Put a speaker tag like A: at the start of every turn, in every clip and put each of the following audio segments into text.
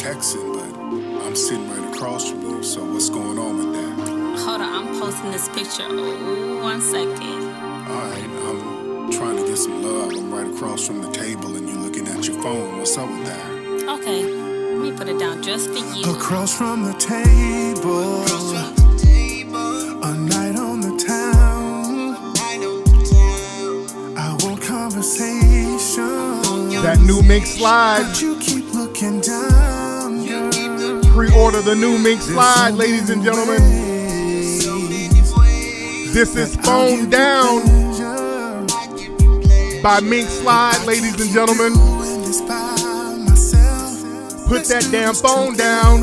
A: texting, but I'm sitting right across from you. So what's going on with that?
B: Hold on, I'm posting this picture. Oh, 1 second.
A: Alright, I'm trying to get some love. I'm right across from the table and you're looking at your phone. What's up with that?
B: Okay, let me put it down just for you.
A: Across from the table, a night on the town. I want conversation.
C: That new Mink Slide.
A: But you keep looking down, girl.
C: Pre-order the new Mink Slide, ladies and gentlemen. This is Phone Down by Mink Slide, ladies and gentlemen. Put that damn phone down.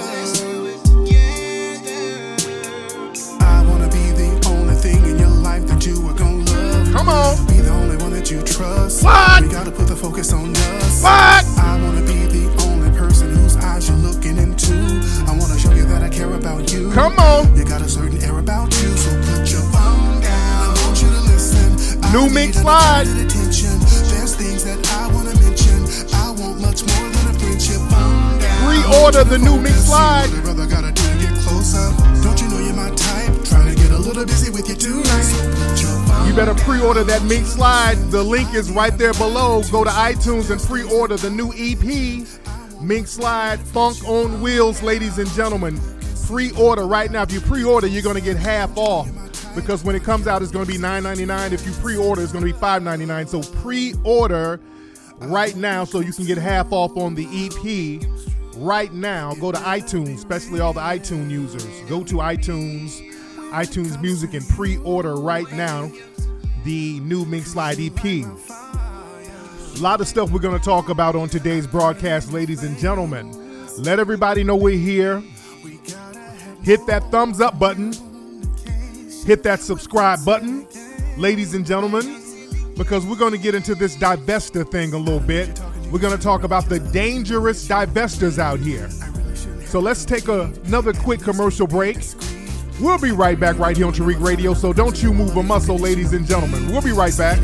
A: I wanna be the only thing in your life that you are gonna love.
C: Come on.
A: Be the only one that you trust.
C: What?
A: We gotta put the focus on us.
C: What?
A: I wanna be the only person whose eyes you're looking into. I wanna show you that I care about you.
C: Come on.
A: You got a certain air about you, so put your phone down. I want you to listen.
C: New Mink Slide.
A: There's things that I wanna mention. I want much more than a friendship. Phone down.
C: Pre-order the new Mink Slide.
A: Brother, gotta do to get closer. Don't you know you're my type? Trying to get a little busy with you tonight. So put your phone
C: You better pre-order that Mink Slide. The link is right there below. Go to iTunes and pre-order the new EP, Mink Slide Funk on Wheels, ladies and gentlemen. Pre-order right now. If you pre-order, you're going to get half off because when it comes out, it's going to be $9.99. If you pre-order, it's going to be $5.99. So pre-order right now so you can get half off on the EP right now. Go to iTunes, especially all the iTunes users. Go to iTunes Music, and pre-order right now the new Mink Slide EP. A lot of stuff we're going to talk about on today's broadcast, ladies and gentlemen. Let everybody know we're here. Hit that thumbs up button. Hit that subscribe button, ladies and gentlemen, because we're going to get into this divester thing a little bit. We're going to talk about the dangerous divestors out here. So let's take another quick commercial break. We'll be right back right here on Tariq Radio, so don't you move a muscle, ladies and gentlemen. We'll be right back.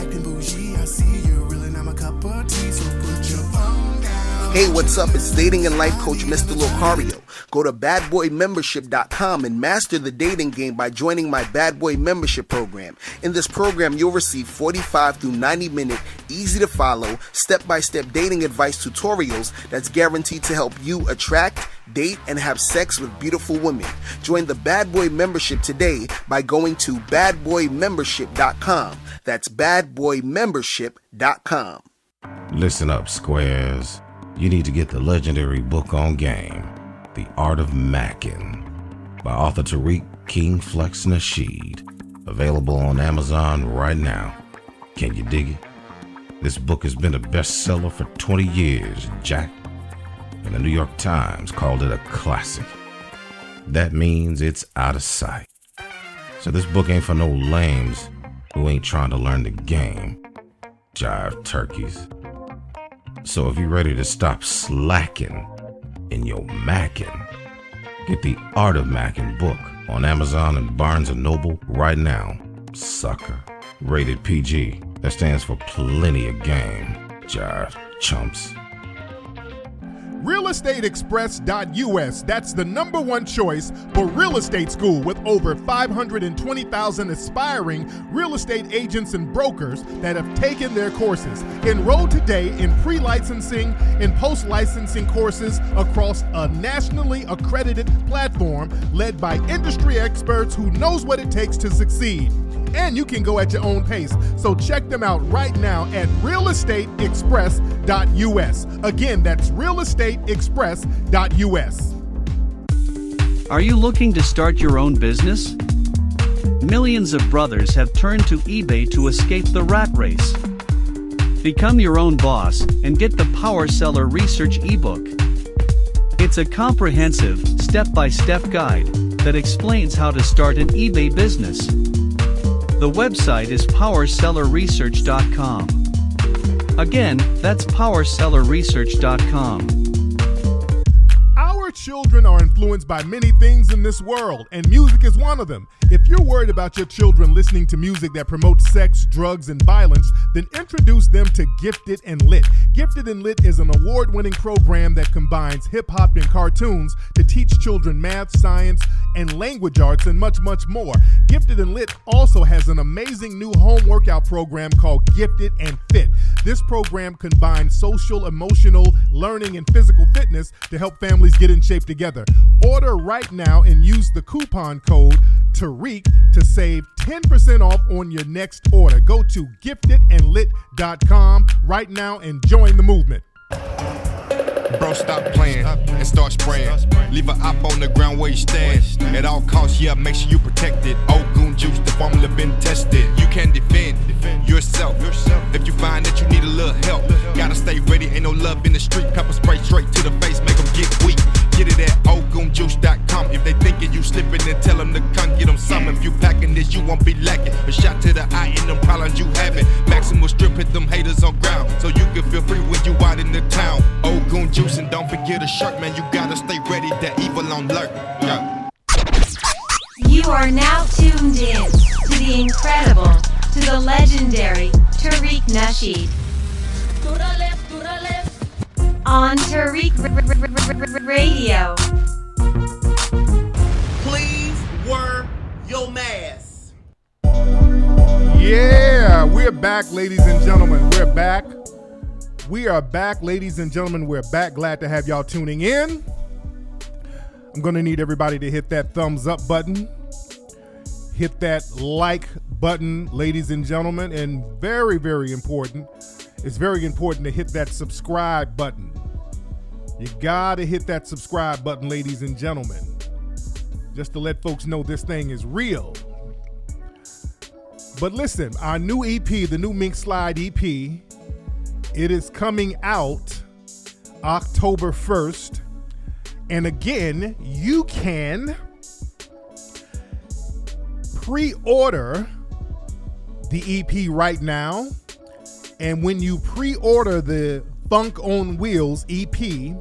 D: Hey, what's up? It's dating and life coach Mr. Locario. Go to badboymembership.com and master the dating game by joining my Bad Boy Membership program. In this program, you'll receive 45 through 90-minute, easy-to-follow, step-by-step dating advice tutorials that's guaranteed to help you attract, date, and have sex with beautiful women. Join the Bad Boy Membership today by going to badboymembership.com. That's badboymembership.com.
E: Listen up, squares. You need to get the legendary book on game, The Art of Mackin', by author Tariq King Flex Nasheed. Available on Amazon right now. Can you dig it? This book has been a bestseller for 20 years, Jack, and the New York Times called it a classic. That means it's out of sight. So this book ain't for no lames who ain't trying to learn the game. Jive turkeys. So if you're ready to stop slacking in your mackin', get the Art of Mackin' book on Amazon and Barnes & Noble right now. Sucker. Rated PG. That stands for plenty of game. Jive chumps.
C: RealEstateExpress.us. That's the #1 choice for real estate school, with over 520,000 aspiring real estate agents and brokers that have taken their courses. Enroll today in pre-licensing and post-licensing courses across a nationally accredited platform led by industry experts who knows what it takes to succeed. And you can go at your own pace. So check them out right now at realestateexpress.us. Again, that's realestateexpress.us.
F: Are you looking to start your own business? Millions of brothers have turned to eBay to escape the rat race. Become your own boss and get the Power Seller Research ebook. It's a comprehensive, step-by-step guide that explains how to start an eBay business. The website is powersellerresearch.com. Again, that's powersellerresearch.com.
C: Our children are influenced by many things in this world, and music is one of them. If you're worried about your children listening to music that promotes sex, drugs, and violence, then introduce them to Gifted and Lit. Gifted and Lit is an award-winning program that combines hip-hop and cartoons to teach children math, science, and language arts, and much, much more. Gifted and Lit also has an amazing new home workout program called Gifted and Fit. This program combines social, emotional, learning, and physical fitness to help families get in shape together. Order right now and use the coupon code Tariq to save 10% off on your next order. Go to giftedandlit.com right now and join the movement.
G: Bro, stop playing and start spraying. Leave an op on the ground where you stand. At all costs, yeah, make sure you protect it. Old goon juice, the formula been tested. You can defend yourself. If you find that you need a little help, gotta stay ready. Ain't no love in the street. Pepper spray straight to the face, make them get weak. Get it at oldgoonjuice.com. If they thinking you slipping, then tell them to come get them some. If you packing this, you won't be lacking. A shot to the eye in them problems you having. Maximal strip, hit them haters on ground, so you can feel free when you out in the town. Old goon juice, and don't forget a shirt, man. You gotta stay ready, that evil on alert. Yeah.
H: You are now tuned in to the incredible, to the legendary Tariq Nasheed. On Tariq Radio.
I: Please wear your mask.
C: Yeah, we're back, ladies and gentlemen. We're back. We are back, ladies and gentlemen. We're back. Glad to have y'all tuning in. I'm going to need everybody to hit that thumbs up button. Hit that like button, ladies and gentlemen. And very, very important, it's very important to hit that subscribe button. You got to hit that subscribe button, ladies and gentlemen, just to let folks know this thing is real. But listen, our new EP, the new Mink Slide EP, it is coming out October 1st. And again, you can pre-order the EP right now. And when you pre-order the Funk on Wheels EP,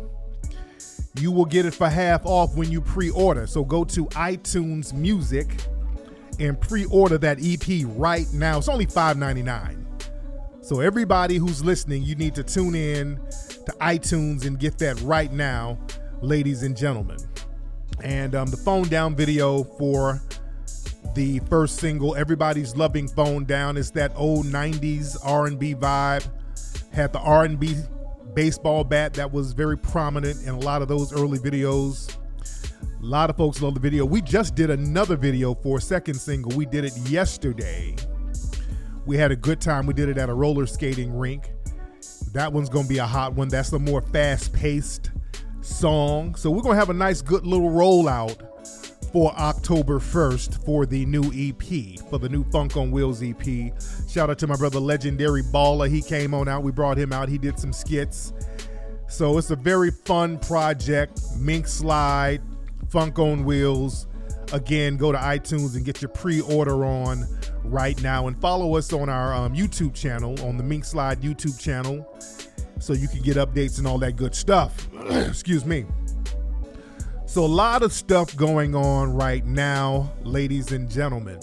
C: you will get it for half off when you pre-order. So go to iTunes Music and pre-order that EP right now. It's only $5.99. So everybody who's listening, you need to tune in to iTunes and get that right now, ladies and gentlemen. And the Phone Down video for the first single, Everybody's Loving Phone Down, is that old 90s R&B vibe. Had the R&B baseball bat that was very prominent in a lot of those early videos. A lot of folks love the video. We just did another video for a second single. We did it yesterday. We had a good time. We did it at a roller skating rink. That one's going to be a hot one. That's the more fast-paced song. So we're going to have a nice, good little rollout for October 1st for the new EP, for the new Funk on Wheels EP. Shout out to my brother Legendary Baller. He came on out. We brought him out. He did some skits. So it's a very fun project. Mink Slide, Funk on Wheels. Again, go to iTunes and get your pre-order on right now. And follow us on our YouTube channel, on the Mink Slide YouTube channel, so you can get updates and all that good stuff. Excuse me. So a lot of stuff going on right now, ladies and gentlemen.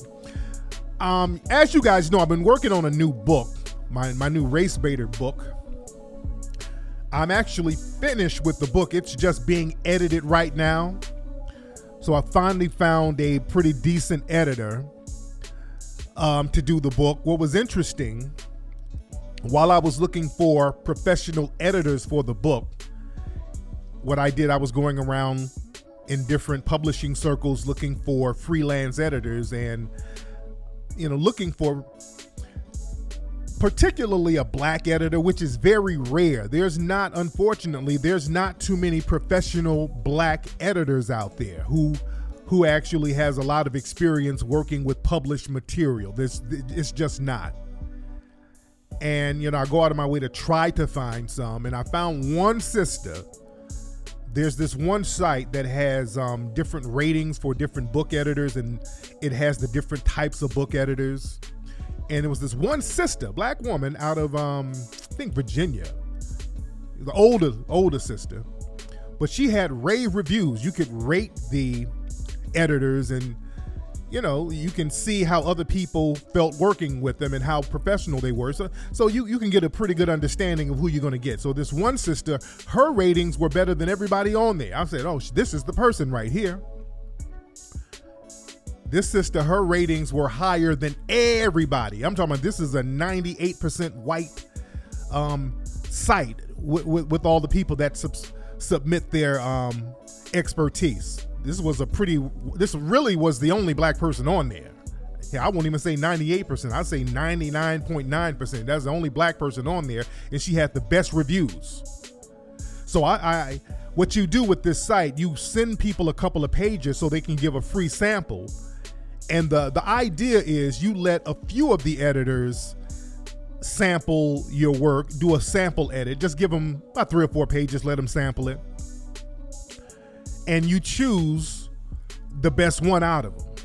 C: As you guys know, I've been working on a new book, my new Race Baiter book. I'm actually finished with the book. It's just being edited right now. So I finally found a pretty decent editor to do the book. What was interesting, while I was looking for professional editors for the book, what I did, I was going around in different publishing circles looking for freelance editors and, looking for particularly a black editor, which is very rare. Unfortunately, there's not too many professional black editors out there who actually has a lot of experience working with published material. It's just not. And, I go out of my way to try to find some, and I found one sister. There's this one site that has different ratings for different book editors, and it has the different types of book editors. And it was this one sister, black woman out of, I think, Virginia, the older sister, But she had rave reviews. You could rate the editors, and you can see how other people felt working with them and how professional they were. So you can get a pretty good understanding of who you're going to get. So this one sister, her ratings were better than everybody on there. I said, oh, this is the person right here. This sister, her ratings were higher than everybody. I'm talking about, this is a 98% white site with all the people that submit their expertise. This really was the only black person on there. Yeah, I won't even say 98%. I'd say 99.9%. That's the only black person on there, and she had the best reviews. So what you do with this site, you send people a couple of pages so they can give a free sample. And the idea is you let a few of the editors sample your work, do a sample edit, just give them about 3 or 4 pages, let them sample it. And you choose the best one out of them.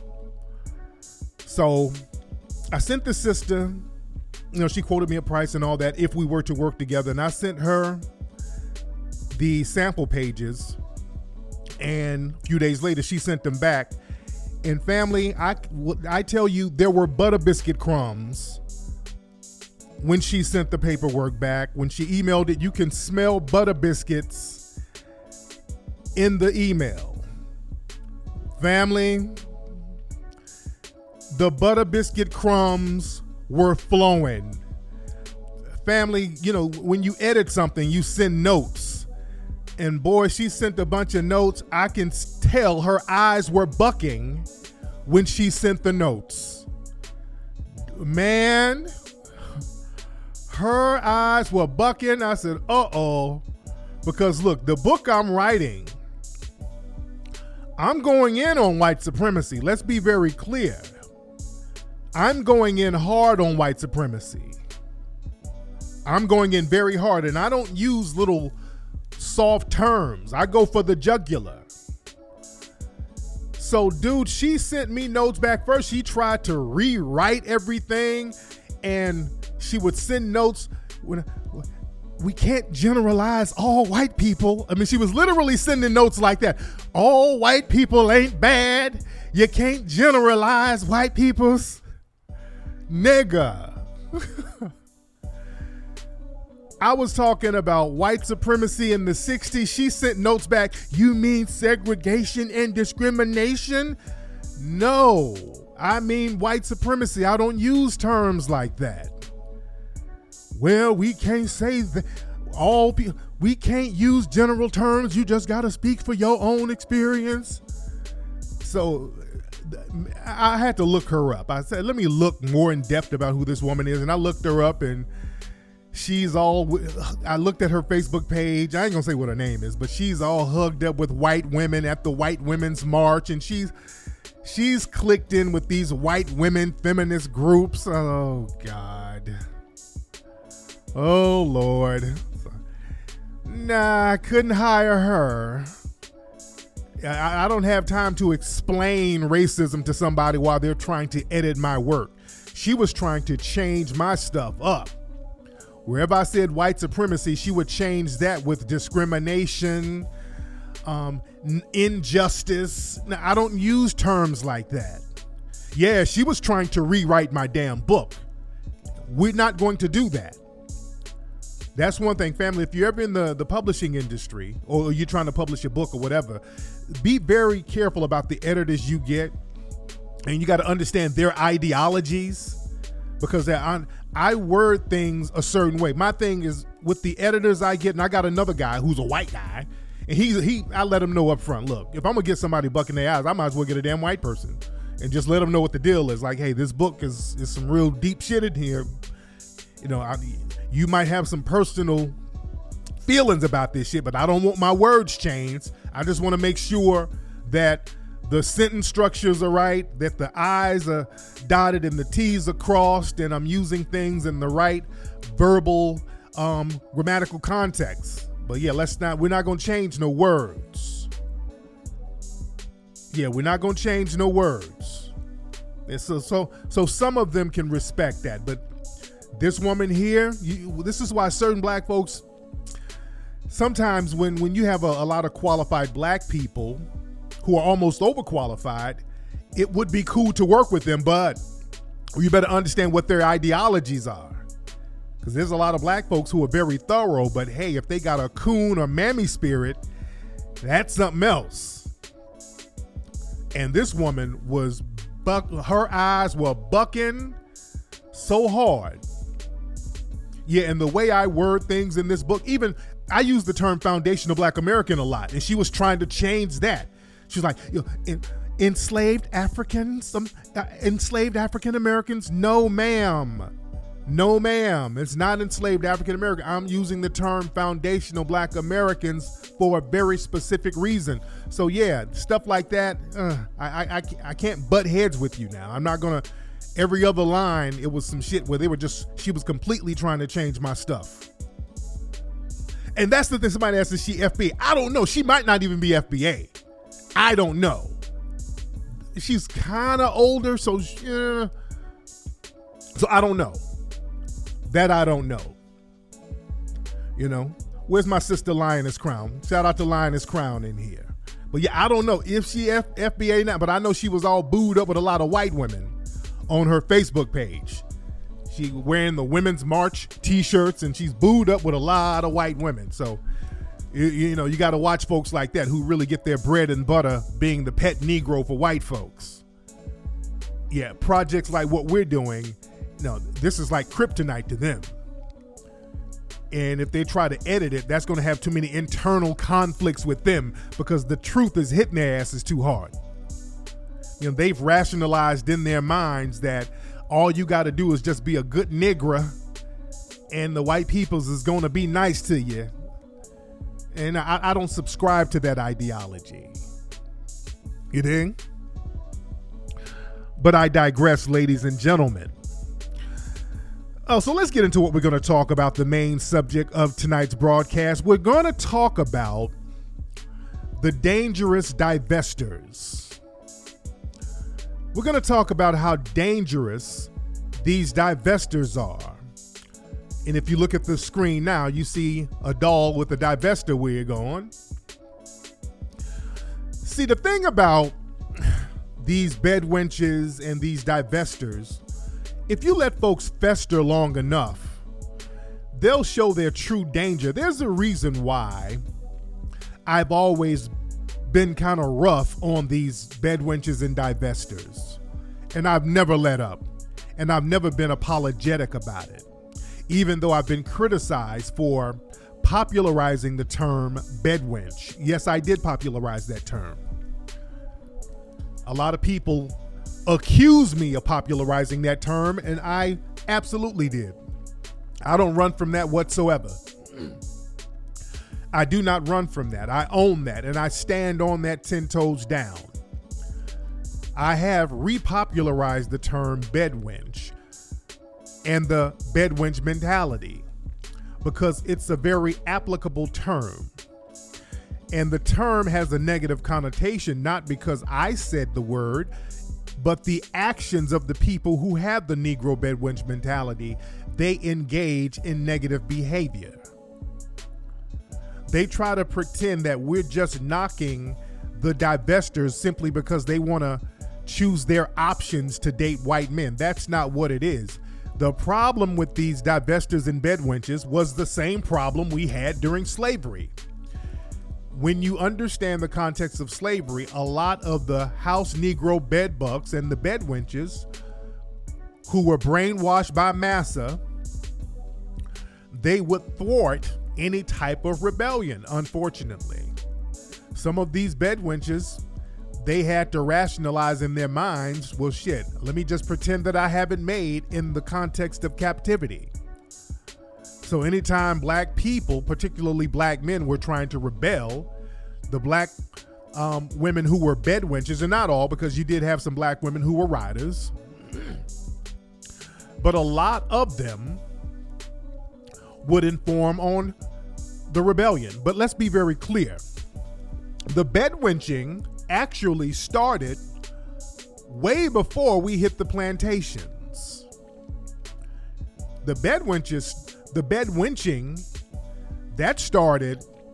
C: So I sent the sister, she quoted me a price and all that if we were to work together. And I sent her the sample pages, and a few days later she sent them back. And family, I tell you, there were butter biscuit crumbs when she sent the paperwork back. When she emailed it, you can smell butter biscuits in the email. Family, the butter biscuit crumbs were flowing. Family, when you edit something, you send notes. And boy, she sent a bunch of notes. I can tell her eyes were bucking when she sent the notes. Man, her eyes were bucking. I said, uh-oh. Because look, the book I'm writing, I'm going in on white supremacy. Let's be very clear. I'm going in hard on white supremacy. I'm going in very hard, and I don't use little soft terms. I go for the jugular. So, dude, she sent me notes back. First, she tried to rewrite everything, and she would send notes when we can't generalize all white people. I mean, she was literally sending notes like that. All white people ain't bad. You can't generalize white people's. Nigga. I was talking about white supremacy in the 60s. She sent notes back. You mean segregation and discrimination? No, I mean white supremacy. I don't use terms like that. Well, we can't say that all people, we can't use general terms. You just got to speak for your own experience. So I had to look her up. I said, let me look more in depth about who this woman is. And I looked her up, and I looked at her Facebook page. I ain't gonna say what her name is, but she's all hugged up with white women at the White Women's March, and she's clicked in with these white women feminist groups. Oh God. Oh Lord. Nah, I couldn't hire her. I don't have time to explain racism to somebody while they're trying to edit my work. She was trying to change my stuff up. Wherever I said white supremacy, she would change that with discrimination, injustice. Now, I don't use terms like that. Yeah, she was trying to rewrite my damn book. We're not going to do that. That's one thing, family. If you're ever in the publishing industry, or you're trying to publish a book or whatever, be very careful about the editors you get. And you got to understand their ideologies, because I word things a certain way. My thing is with the editors I get, and I got another guy who's a white guy, and I let him know up front, look, if I'm gonna get somebody bucking their eyes, I might as well get a damn white person and just let them know what the deal is. Like, hey, this book is some real deep shit in here. You might have some personal feelings about this shit, but I don't want my words changed. I just want to make sure that the sentence structures are right, that the I's are dotted and the T's are crossed, and I'm using things in the right verbal, grammatical context. But yeah, we're not going to change no words. Yeah, we're not going to change no words. And so some of them can respect that, but this woman here, this is why certain black folks, sometimes when you have a lot of qualified black people who are almost overqualified, it would be cool to work with them, but you better understand what their ideologies are. Because there's a lot of black folks who are very thorough, but hey, if they got a coon or mammy spirit, that's something else. And this woman was her eyes were bucking so hard. Yeah, and the way I word things in this book, even I use the term foundational Black American a lot, and she was trying to change that. She was like, enslaved Africans, enslaved African Americans? No, ma'am. No, ma'am. It's not enslaved African American. I'm using the term foundational Black Americans for a very specific reason. So yeah, stuff like that, I can't butt heads with you now. I'm not gonna. Every other line, it was some shit where she was completely trying to change my stuff. And that's the thing. Somebody asked, is she FBA? I don't know. She might not even be FBA. I don't know. She's kind of older, so I don't know. That I don't know. You know, where's my sister Lioness Crown? Shout out to Lioness Crown in here. But yeah, I don't know if she FBA now, but I know she was all booed up with a lot of white women on her Facebook page. She wearing the Women's March t-shirts, and she's booed up with a lot of white women. So, you know, you got to watch folks like that who really get their bread and butter being the pet Negro for white folks. Yeah, projects like what we're doing, no, this is like kryptonite to them. And if they try to edit it, that's going to have too many internal conflicts with them because the truth is hitting their asses too hard. You know, they've rationalized in their minds that all you got to do is just be a good nigger and the white peoples is going to be nice to you. And I don't subscribe to that ideology. You dig? But I digress, ladies and gentlemen. Oh, so let's get into what we're going to talk about, the main subject of tonight's broadcast. We're going to talk about the dangerous divestors. We're going to talk about how dangerous these divestors are. And if you look at the screen now, you see a doll with a divestor wig on. See, the thing about these bedwenches and these divestors, if you let folks fester long enough, they'll show their true danger. There's a reason why I've always been kind of rough on these bedwenches and divestors. And I've never let up. And I've never been apologetic about it. Even though I've been criticized for popularizing the term bedwench. Yes, I did popularize that term. A lot of people accuse me of popularizing that term, and I absolutely did. I don't run from that whatsoever. I do not run from that. I own that, and I stand on that 10 toes down. I have repopularized the term bedwench and the bedwench mentality because it's a very applicable term. And the term has a negative connotation, not because I said the word, but the actions of the people who have the Negro bedwench mentality. They engage in negative behavior. They try to pretend that we're just knocking the divestors simply because they want to choose their options to date white men. That's not what it is. The problem with these divestors and bedwenches was the same problem we had during slavery. When you understand the context of slavery, a lot of the house Negro bedbugs and the bedwenches who were brainwashed by massa, they would thwart any type of rebellion, unfortunately. Some of these bedwenches, they had to rationalize in their minds, well, shit, let me just pretend that I haven't made in the context of captivity. So anytime black people, particularly black men, were trying to rebel, the black women who were bedwenches, and not all, because you did have some black women who were riders, but a lot of them would inform on the rebellion. But let's be very clear. The bedwenching actually started way before we hit the plantations. The bedwenching, that started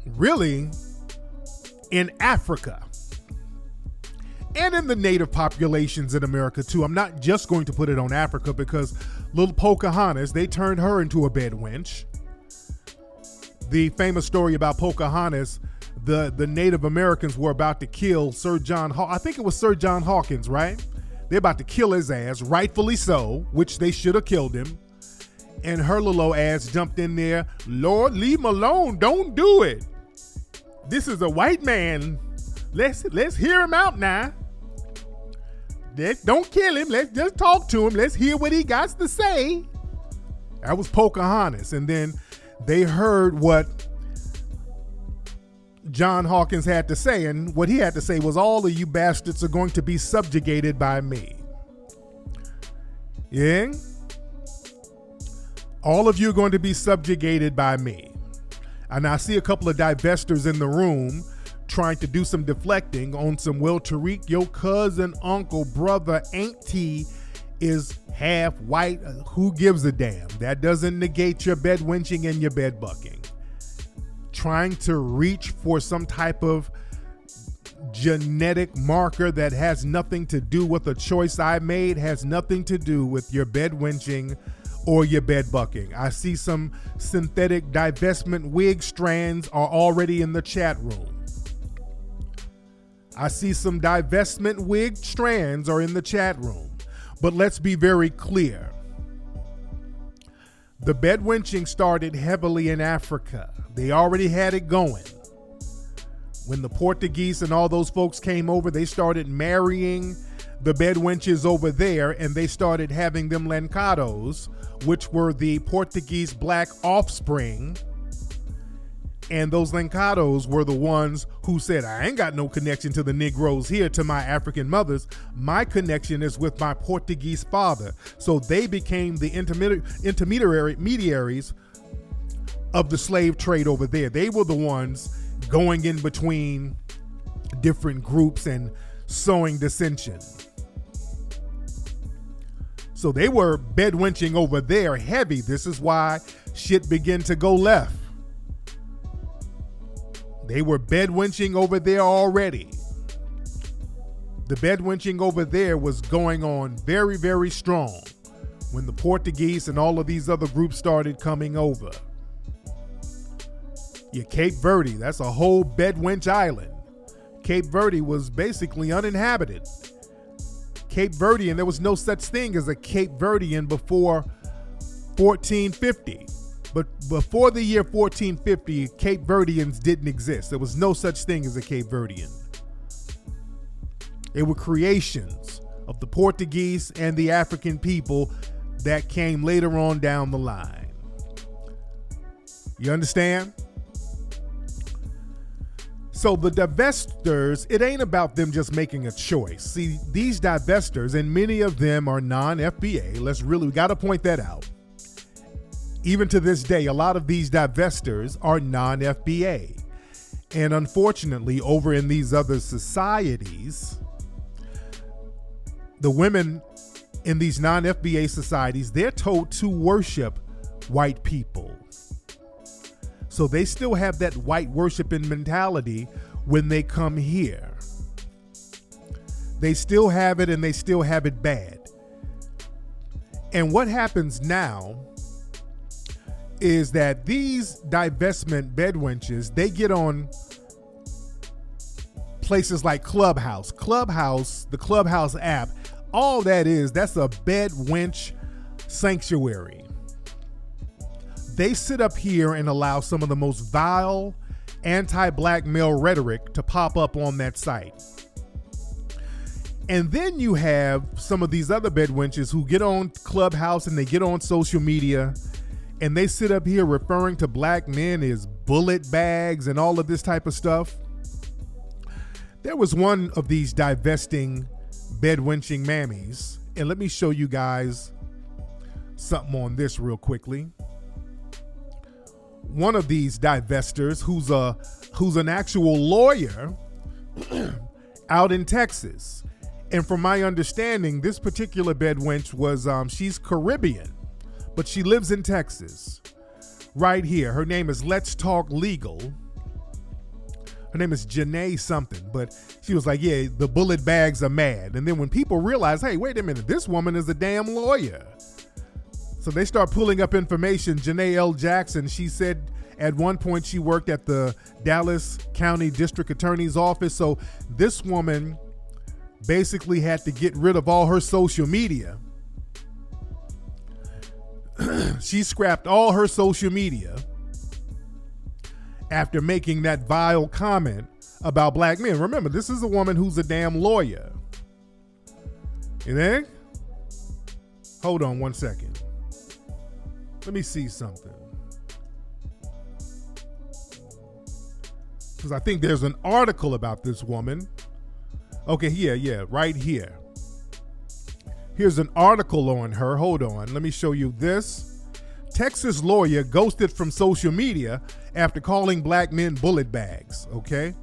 C: really in Africa and in the native populations in America too. I'm not just going to put it on Africa because little Pocahontas, they turned her into a bed wench. The famous story about Pocahontas, the Native Americans were about to kill Sir John I think it was Sir John Hawkins, right? They're about to kill his ass, rightfully so, which they should have killed him. And her little ass jumped in there. Lord, leave him alone. Don't do it. This is a white man. Let's hear him out now. Don't kill him. Let's just talk to him. Let's hear what he got to say. That was Pocahontas. And then they heard what John Hawkins had to say, and what he had to say was, all of you bastards are going to be subjugated by me. Yeah? All of you are going to be subjugated by me. And I see a couple of divestors in the room trying to do some deflecting on some, well, Tariq, your cousin, uncle, brother, auntie is half white. Who gives a damn? That doesn't negate your bed wenching and your bed bucking. Trying to reach for some type of genetic marker that has nothing to do with a choice I made, has nothing to do with your bed wenching or your bed bucking. I see some synthetic divestment wig strands are already in the chat room. I see some divestment wig strands are in the chat room. But let's be very clear. The bed wenching started heavily in Africa. They already had it going. When the Portuguese and all those folks came over, they started marrying the bed wenches over there, and they started having them lancados, which were the Portuguese black offspring. And those lancados were the ones who said, I ain't got no connection to the Negroes here, to my African mothers. My connection is with my Portuguese father. So they became the intermediaries of the slave trade over there. They were the ones going in between different groups and sowing dissension. So they were bed wenching over there heavy. This is why shit began to go left. They were bed wenching over there already. The bed wenching over there was going on very, very strong when the Portuguese and all of these other groups started coming over. Yeah, Cape Verde, that's a whole bed wench island. Cape Verde was basically uninhabited. Cape Verdean, there was no such thing as a Cape Verdean before 1450. But before the year 1450, Cape Verdeans didn't exist. There was no such thing as a Cape Verdean. They were creations of the Portuguese and the African people that came later on down the line. You understand? So the divestors, it ain't about them just making a choice. See, these divestors, and many of them are non-FBA. We got to point that out. Even to this day, a lot of these divestors are non-FBA. And unfortunately, over in these other societies, the women in these non-FBA societies, they're told to worship white people. So they still have that white worshiping mentality when they come here. They still have it, and they still have it bad. And what happens now is that these divestment bedwenches, they get on places like Clubhouse. The Clubhouse app, all that is, that's a bedwench sanctuary. They sit up here and allow some of the most vile anti-black male rhetoric to pop up on that site. And then you have some of these other bedwenches who get on Clubhouse and they get on social media and they sit up here referring to black men as bullet bags and all of this type of stuff. There was one of these divesting bedwenching mammies, and let me show you guys something on this real quickly. One of these divestors who's an actual lawyer out in Texas. And from my understanding, this particular bedwench was, she's Caribbean, but she lives in Texas right here. Her name is Let's Talk Legal. Her name is Janae something, but she was like, yeah, the bullet bags are mad. And then when people realize, hey, wait a minute, this woman is a damn lawyer. So they start pulling up information. Janae L. Jackson, she said at one point she worked at the Dallas County District Attorney's Office. So this woman basically had to get rid of all her social media. She scrapped all her social media after making that vile comment about black men. Remember, this is a woman who's a damn lawyer. You think? Hold on one second. Let me see something. Because I think there's an article about this woman. Okay, yeah, right here. Here's an article on her. Hold on. Let me show you this. Texas lawyer ghosted from social media after calling black men bullet bags. Okay.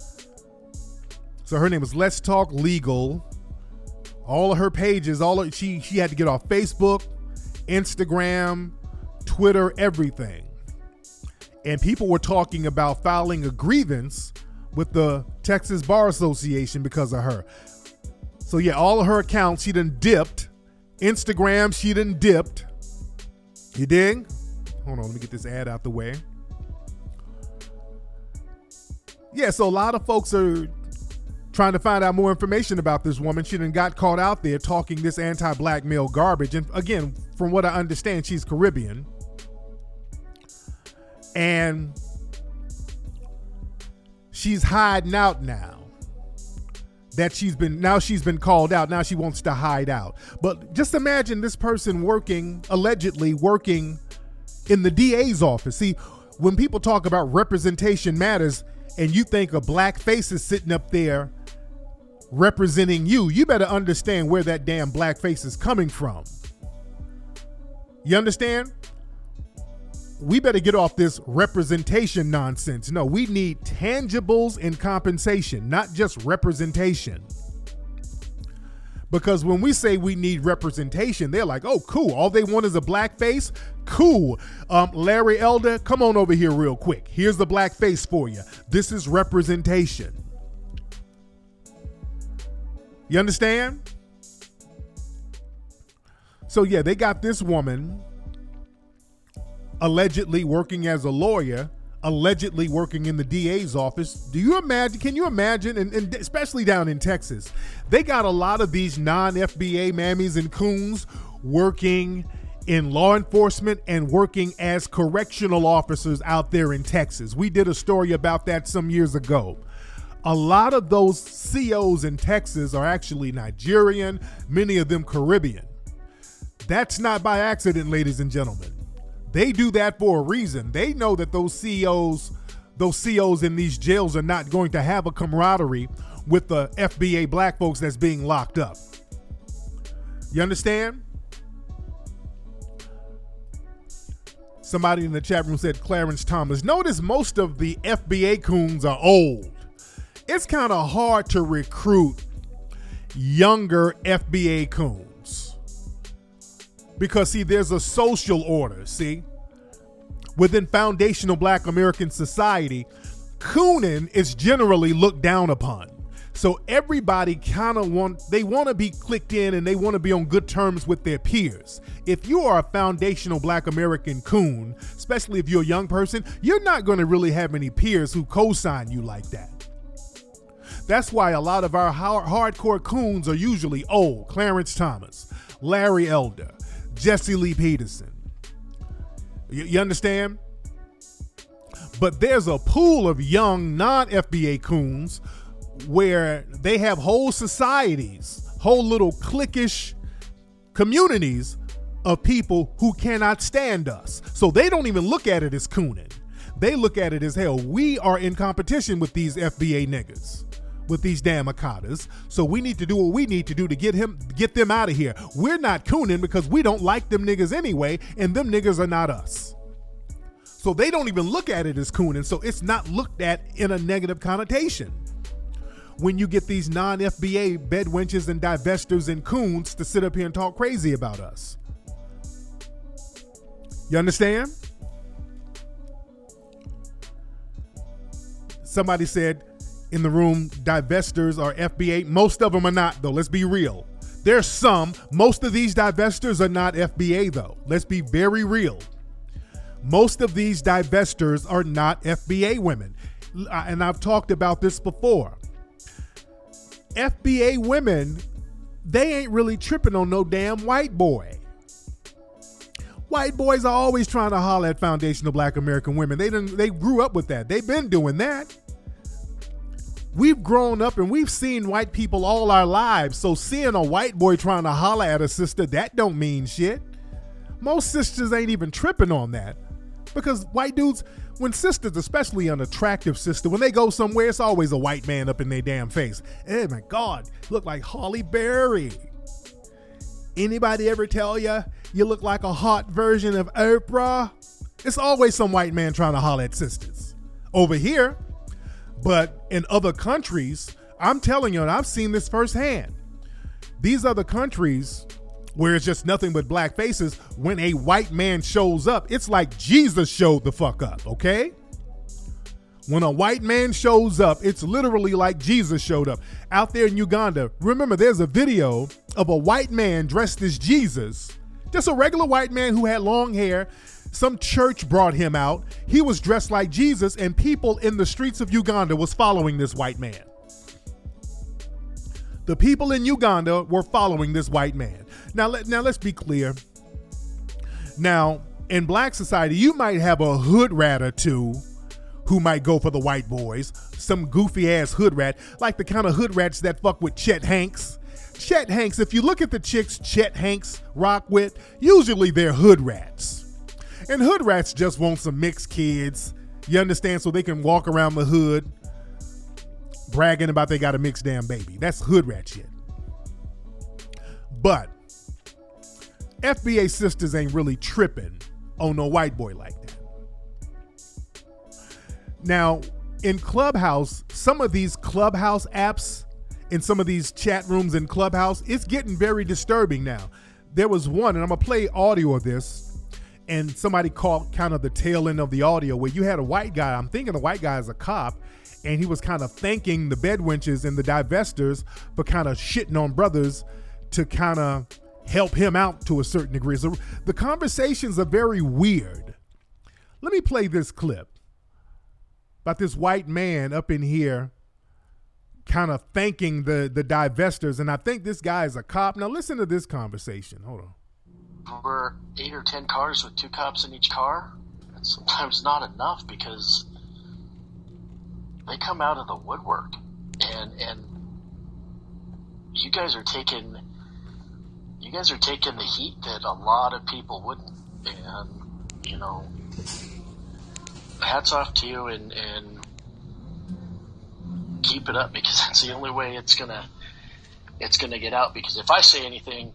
C: So her name is Let's Talk Legal. All of her pages, she had to get off Facebook, Instagram, Twitter, everything. And people were talking about filing a grievance with the Texas Bar Association because of her. So yeah, all of her accounts, she done dipped. Instagram, she done dipped. You dig? Hold on, let me get this ad out the way. Yeah, so a lot of folks are trying to find out more information about this woman. She done got caught out there talking this anti-black male garbage. And again, from what I understand, she's Caribbean. And she's hiding out now. That she's been called out. Now she wants to hide out. But just imagine this person allegedly working in the DA's office. See, when people talk about representation matters and you think a black face is sitting up there representing you, you better understand where that damn black face is coming from. You understand? We better get off this representation nonsense. No, we need tangibles and compensation, not just representation. Because when we say we need representation, they're like, oh, cool. All they want is a black face? Cool. Larry Elder, come on over here real quick. Here's the black face for you. This is representation. You understand? So yeah, they got this woman allegedly working as a lawyer, allegedly working in the DA's office. Do you imagine? Can you imagine? And especially down in Texas, they got a lot of these non-FBA mammies and coons working in law enforcement and working as correctional officers out there in Texas. We did a story about that some years ago. A lot of those COs in Texas are actually Nigerian, many of them Caribbean. That's not by accident, ladies and gentlemen. They do that for a reason. They know that those COs in these jails are not going to have a camaraderie with the FBA black folks that's being locked up. You understand? Somebody in the chat room said Clarence Thomas. Notice most of the FBA coons are old. It's kind of hard to recruit younger FBA coons. Because, see, there's a social order, see? Within foundational black American society, cooning is generally looked down upon. So everybody kind of want to be clicked in and they want to be on good terms with their peers. If you are a foundational black American coon, especially if you're a young person, you're not going to really have any peers who co-sign you like that. That's why a lot of our hardcore coons are usually old. Clarence Thomas, Larry Elder, Jesse Lee Peterson. You understand? But there's a pool of young non-FBA coons where they have whole societies, whole little cliquish communities of people who cannot stand us. So they don't even look at it as cooning. They look at it as, hell, we are in competition with these FBA niggas, with these damn Akatas. So we need to do what we need to do to get them out of here. We're not cooning because we don't like them niggas anyway, and them niggas are not us. So they don't even look at it as cooning, so it's not looked at in a negative connotation. When you get these non-FBA bedwenches and divestors and coons to sit up here and talk crazy about us. You understand? Somebody said in the room, divestors are FBA. Most of them are not, though. Let's be real. There's some. Most of these divestors are not FBA, though. Let's be very real. Most of these divestors are not FBA women. And I've talked about this before. FBA women, they ain't really tripping on no damn white boy. White boys are always trying to holler at foundational Black American women. They grew up with that. They've been doing that. We've grown up and we've seen white people all our lives. So seeing a white boy trying to holler at a sister, that don't mean shit. Most sisters ain't even tripping on that. Because white dudes, when sisters, especially an attractive sister, when they go somewhere, it's always a white man up in their damn face. Oh my God, look like Halle Berry. Anybody ever tell you look like a hot version of Oprah? It's always some white man trying to holler at sisters. Over here, but in other countries, I'm telling you, and I've seen this firsthand. These other countries where it's just nothing but black faces, when a white man shows up, it's like Jesus showed the fuck up, okay? When a white man shows up, it's literally like Jesus showed up. Out there in Uganda, remember there's a video of a white man dressed as Jesus, just a regular white man who had long hair. Some church brought him out. He was dressed like Jesus, and people in the streets of Uganda was following this white man. The people in Uganda were following this white man. Now let's be clear. Now, in black society, you might have a hood rat or two who might go for the white boys. Some goofy ass hood rat, like the kind of hood rats that fuck with Chet Hanks. Chet Hanks, if you look at the chicks Chet Hanks rock with, usually they're hood rats. And hood rats just want some mixed kids, you understand, so they can walk around the hood bragging about they got a mixed damn baby. That's hood rat shit. But FBA sisters ain't really tripping on no white boy like that. Now, in Clubhouse, some of these Clubhouse apps, in some of these chat rooms in Clubhouse, it's getting very disturbing now. There was one, and I'm gonna play audio of this, and somebody caught kind of the tail end of the audio where you had a white guy, I'm thinking the white guy is a cop, and he was kind of thanking the bedwenches and the divestors for kind of shitting on brothers to kind of help him out to a certain degree. So the conversations are very weird. Let me play this clip about this white man up in here kind of thanking the divestors, and I think this guy is a cop. Now listen to this conversation. Hold on.
J: Over 8 or 10 cars with 2 cops in each car, that's sometimes not enough because they come out of the woodwork, and you guys are taking the heat that a lot of people wouldn't, and you know, hats off to you, and keep it up, because that's the only way it's gonna get out. Because if I say anything,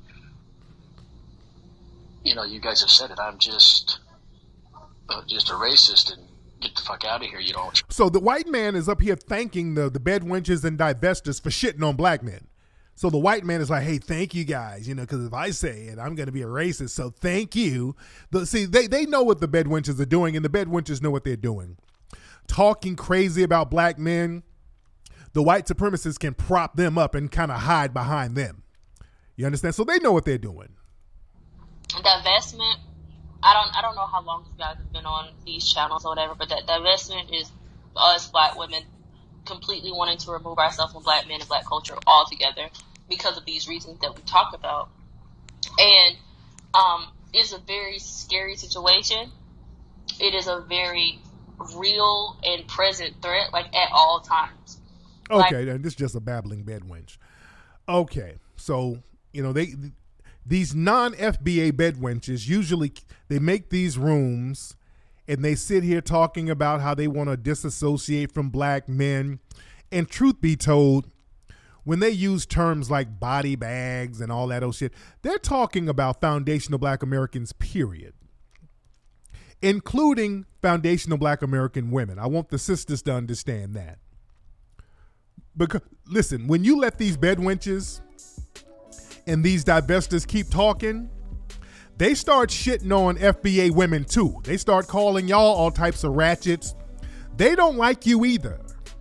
J: you know, you guys have said it, I'm just a racist, and get the fuck out of here, you know.
C: So the white man is up here thanking the bedwenches and divestors for shitting on black men. So the white man is like, hey, thank you guys, you know, because if I say it, I'm going to be a racist, so thank you. They know what the bedwenches are doing, and the bedwenches know what they're doing. Talking crazy about black men, the white supremacists can prop them up and kind of hide behind them. You understand? So they know what they're doing.
K: Divestment, I don't know how long you guys have been on these channels or whatever, but that divestment is us black women completely wanting to remove ourselves from black men and black culture altogether because of these reasons that we talk about. And it's a very scary situation. It is a very real and present threat, like at all times.
C: Okay, then this is just a babbling bedwench. Okay, so you know these non-FBA bedwenches usually they make these rooms and they sit here talking about how they want to disassociate from black men. And truth be told, when they use terms like body bags and all that old shit, they're talking about foundational black Americans, period. Including foundational black American women. I want the sisters to understand that. Because listen, when you let these bedwenches and these divestors keep talking, they start shitting on FBA women too. They start calling y'all all types of ratchets. They don't like you either.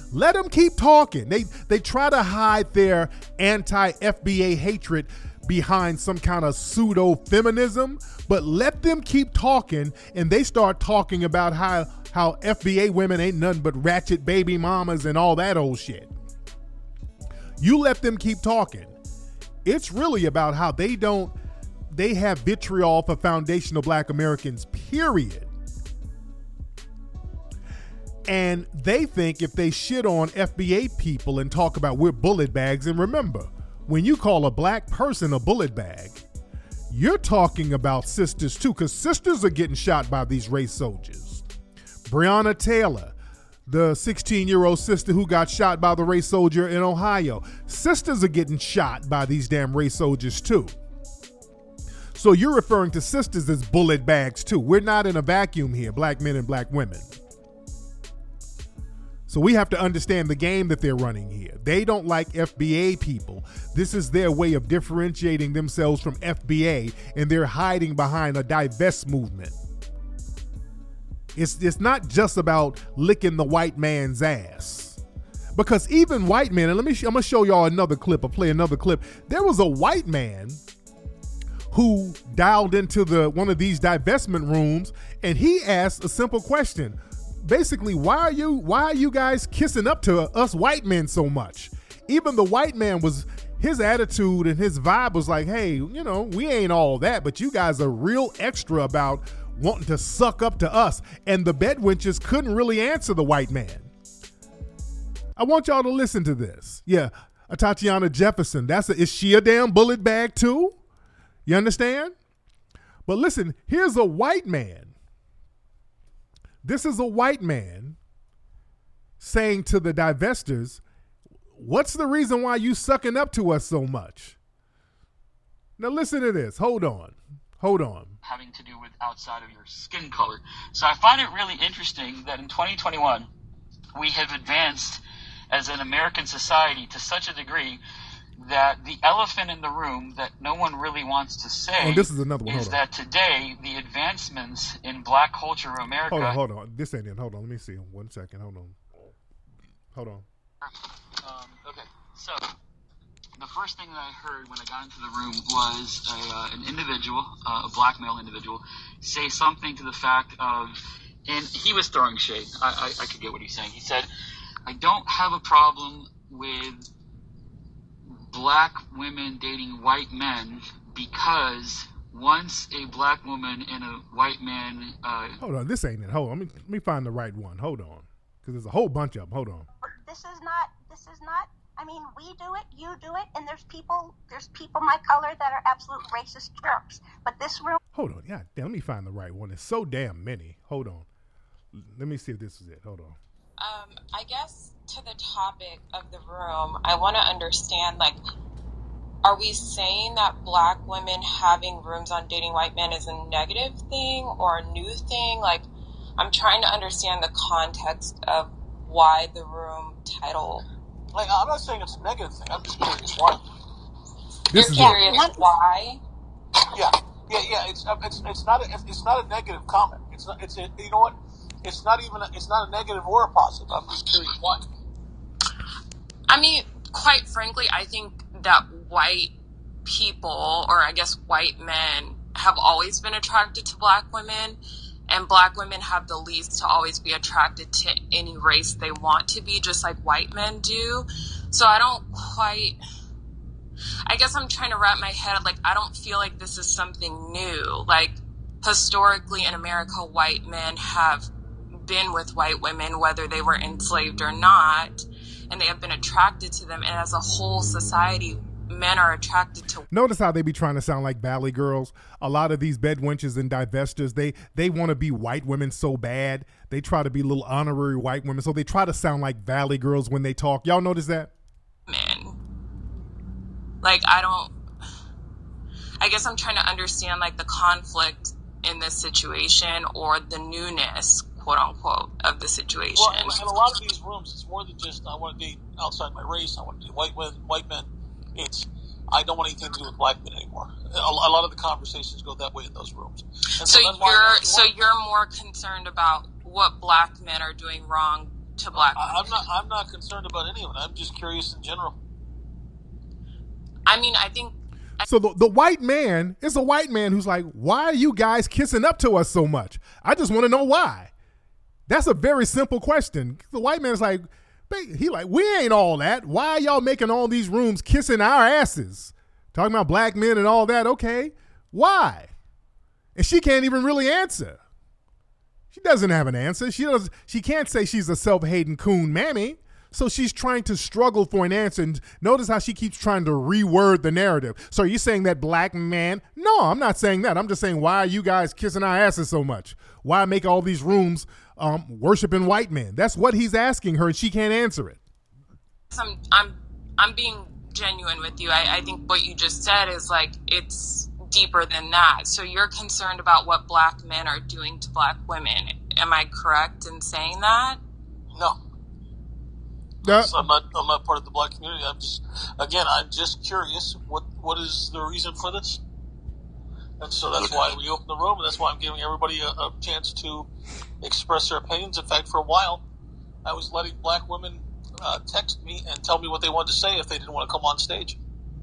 C: Let them keep talking. They try to hide their anti-FBA hatred behind some kind of pseudo-feminism, but let them keep talking, and they start talking about how FBA women ain't nothing but ratchet baby mamas and all that old shit. You let them keep talking. It's really about how they have vitriol for foundational Black Americans, period. And they think if they shit on FBA people and talk about we're bullet bags, and remember, when you call a Black person a bullet bag, you're talking about sisters too, because sisters are getting shot by these race soldiers. Breonna Taylor, the 16-year-old sister who got shot by the race soldier in Ohio. Sisters are getting shot by these damn race soldiers too. So you're referring to sisters as bullet bags too. We're not in a vacuum here, Black men and Black women. So we have to understand the game that they're running here. They don't like FBA people. This is their way of differentiating themselves from FBA, and they're hiding behind a divest movement. It's not just about licking the white man's ass. Because even white men, and I'm gonna show y'all another clip, or play another clip. There was a white man who dialed into one of these divestment rooms, and he asked a simple question. Basically, why are you guys kissing up to us white men so much? Even the white man his attitude and his vibe was like, hey, we ain't all that, but you guys are real extra about wanting to suck up to us. And the bedwenches couldn't really answer the white man. I want y'all to listen to this. Yeah, Tatiana Jefferson, is she a damn bullet bag too? You understand? But listen, here's a white man. This is a white man saying to the divestors, what's the reason why you sucking up to us so much? Now listen to this. Hold on.
L: Having to do with outside of your skin color. So I find it really interesting that in 2021, we have advanced as an American society to such a degree that the elephant in the room that no one really wants to say
C: this is another one.
L: is that today the advancements in Black culture of America...
C: Hold on. This ain't it. Hold on. Let me see. 1 second. Hold on.
L: Okay. So the first thing that I heard when I got into the room was an individual, a Black male individual, say something to the fact of... And he was throwing shade. I could get what he's saying. He said, I don't have a problem with Black women dating white men because once a Black woman and a white man...
C: Hold on, this ain't it. Hold on, let me find the right one. Hold on, because there's a whole bunch of them. Hold on.
M: This is not, I mean, we do it, you do it, and there's people my color that are absolute racist jerks. But this room...
C: Hold on, yeah, let me find the right one. There's so damn many. Hold on. Let me see if this is it. Hold on.
N: I guess to the topic of the room, I want to understand, are we saying that Black women having rooms on dating white men is a negative thing or a new thing? I'm trying to understand the context of why the room title.
O: I'm not saying it's a negative thing. I'm just curious why.
N: You're curious why?
O: Yeah. It's not a negative comment. You know what? It's not a negative or a positive. I'm just curious why.
N: I mean, quite frankly, I think that white people, or I guess white men, have always been attracted to Black women, and Black women have the least to always be attracted to any race they want to be, just like white men do. So I guess I'm trying to wrap my head, I don't feel like this is something new. Historically in America, white men have been with white women, whether they were enslaved or not, and they have been attracted to them. And as a whole society, men are attracted to...
C: Notice how they be trying to sound like Valley girls. A lot of these bedwenches and divestors, they want to be white women so bad. They try to be little honorary white women, so they try to sound like Valley girls when they talk. Y'all notice that?
N: Men. I guess I'm trying to understand, the conflict in this situation, or the newness, quote unquote, of the situation.
O: Well, in a lot of these rooms, it's more than just I want to date outside my race. I want to date white men. It's I don't want anything to do with Black men anymore. A lot of the conversations go that way in those rooms. And
N: so you're more concerned about what Black men are doing wrong to black women?
O: I'm not concerned about any of it. I'm just curious in general.
N: I mean, I think.
C: So the white man is a white man who's like, why are you guys kissing up to us so much? I just want to know why. That's a very simple question. The white man is like, we ain't all that. Why are y'all making all these rooms kissing our asses? Talking about black men and all that. Okay, why? And she can't even really answer. She doesn't have an answer. She can't say she's a self-hating coon mammy. So she's trying to struggle for an answer. And notice how she keeps trying to reword the narrative. So are you saying that black man? No, I'm not saying that. I'm just saying, why are you guys kissing our asses so much? Why make all these rooms worshiping white men? That's what he's asking her, and she can't answer it.
N: I'm being genuine with you. I think what you just said is like, it's deeper than that. So you're concerned about what black men are doing to black women. Am I correct in saying that?
O: No. I'm not part of the black community. I'm just curious. What is the reason for this? And so that's why we opened the room, and that's why I'm giving everybody a chance to express their opinions. In fact, for a while, I was letting black women text me and tell me what they wanted to say if they didn't want to come on stage.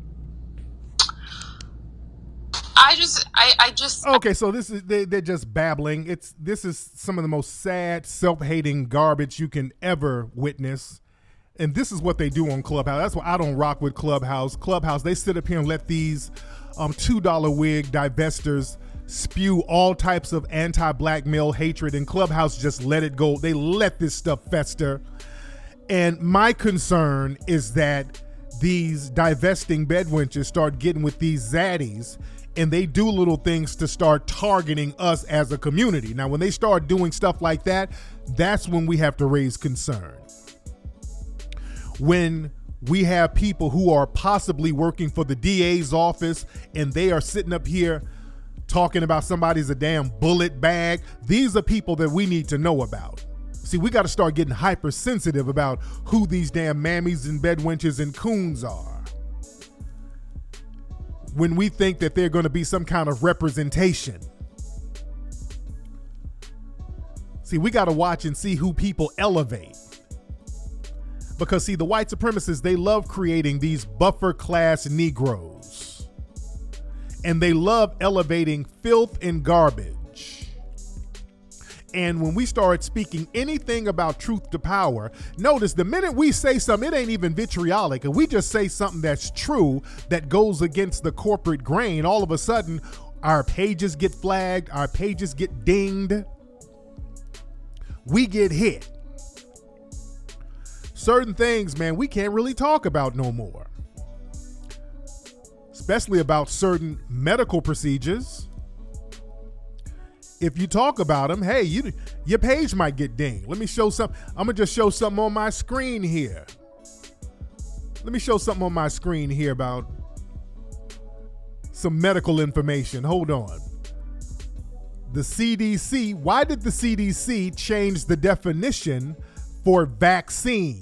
C: Okay, so this is they're just babbling. This is some of the most sad, self-hating garbage you can ever witness. And this is what they do on Clubhouse. That's why I don't rock with Clubhouse. Clubhouse, they sit up here and let these $2 wig divestors spew all types of anti-black male hatred, and Clubhouse just let it go. They let this stuff fester. And my concern is that these divesting bedwenches start getting with these zaddies, and they do little things to start targeting us as a community. Now, when they start doing stuff like that, that's when we have to raise concern. When we have people who are possibly working for the DA's office and they are sitting up here talking about somebody's a damn bullet bag, these are people that we need to know about. See, we got to start getting hypersensitive about who these damn mammies and bedwenches and coons are. When we think that they're going to be some kind of representation. See, we got to watch and see who people elevate. Because, see, the white supremacists, they love creating these buffer class Negroes. And they love elevating filth and garbage. And when we start speaking anything about truth to power, notice the minute we say something, it ain't even vitriolic, and we just say something that's true that goes against the corporate grain, all of a sudden, our pages get flagged, our pages get dinged, we get hit. Certain things, man, we can't really talk about no more. Especially about certain medical procedures. If you talk about them, hey, your page might get dinged. Let me show something. I'm going to just show something on my screen here. Let me show something on my screen here about some medical information. Hold on. The CDC, why did the CDC change the definition for vaccine?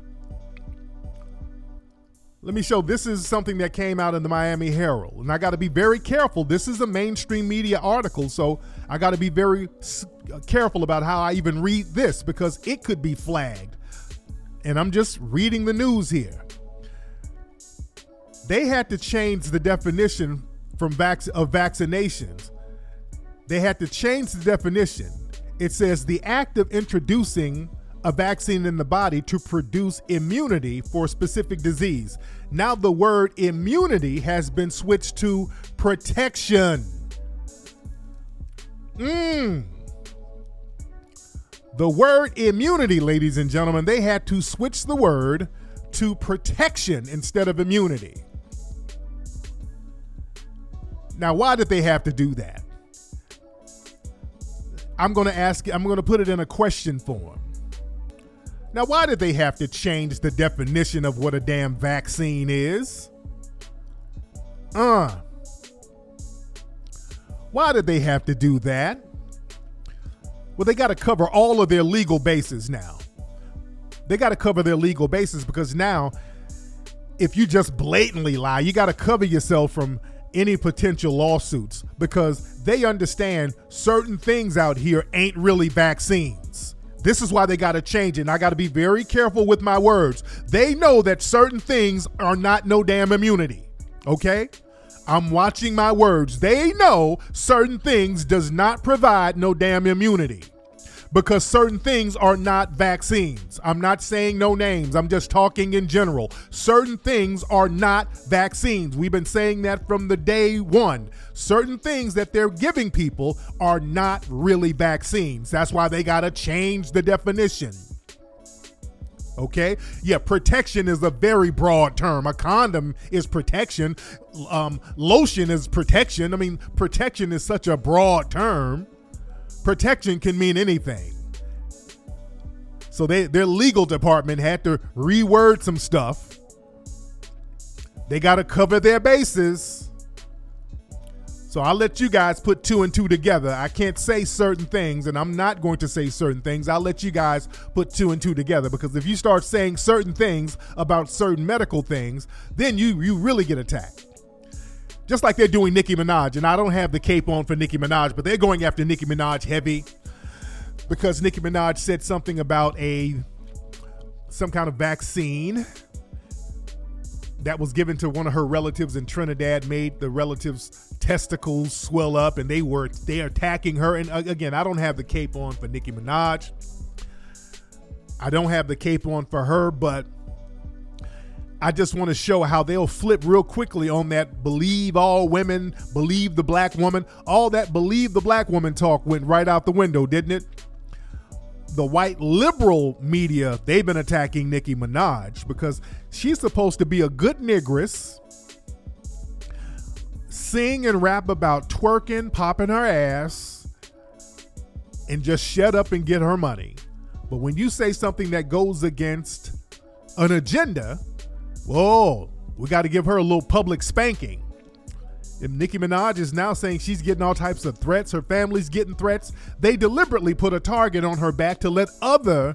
C: Let me show, this is something that came out in the Miami Herald, and I got to be very careful. This is a mainstream media article, so I got to be very careful about how I even read this because it could be flagged. And I'm just reading the news here. They had to change the definition of vaccinations. They had to change the definition. It says the act of introducing a vaccine in the body to produce immunity for a specific disease. Now the word immunity has been switched to protection. The word immunity, ladies and gentlemen, they had to switch the word to protection instead of immunity. Now, why did they have to do that? I'm going to put it in a question form. Now, why did they have to change the definition of what a damn vaccine is? Why did they have to do that? Well, they got to cover all of their legal bases now. They got to cover their legal bases because now, if you just blatantly lie, you got to cover yourself from any potential lawsuits because they understand certain things out here ain't really vaccines. This is why they got to change it. And I got to be very careful with my words. They know that certain things are not no damn immunity. Okay? I'm watching my words. They know certain things does not provide no damn immunity because certain things are not vaccines. I'm not saying no names. I'm just talking in general. Certain things are not vaccines. We've been saying that from the day one. Certain things that they're giving people are not really vaccines. That's why they got to change the definition. Okay? Yeah, protection is a very broad term. A condom is protection. Lotion is protection. I mean, protection is such a broad term. Protection can mean anything. So their legal department had to reword some stuff. They got to cover their bases. So I'll let you guys put 2 and 2 together. I can't say certain things, and I'm not going to say certain things. I'll let you guys put 2 and 2 together, because if you start saying certain things about certain medical things, then you really get attacked. Just like they're doing Nicki Minaj, and I don't have the cape on for Nicki Minaj, but they're going after Nicki Minaj heavy because Nicki Minaj said something about some kind of vaccine that was given to one of her relatives in Trinidad, made the relative's testicles swell up, and they're attacking her. And again, I don't have the cape on for Nicki Minaj. I don't have the cape on for her, but I just want to show how they'll flip real quickly on that believe all women, believe the black woman. All that believe the black woman talk went right out the window, didn't it? The white liberal media, they've been attacking Nicki Minaj because she's supposed to be a good negress, sing and rap about twerking, popping her ass, and just shut up and get her money. But when you say something that goes against an agenda, whoa, we got to give her a little public spanking. If Nicki Minaj is now saying she's getting all types of threats, her family's getting threats, they deliberately put a target on her back to let other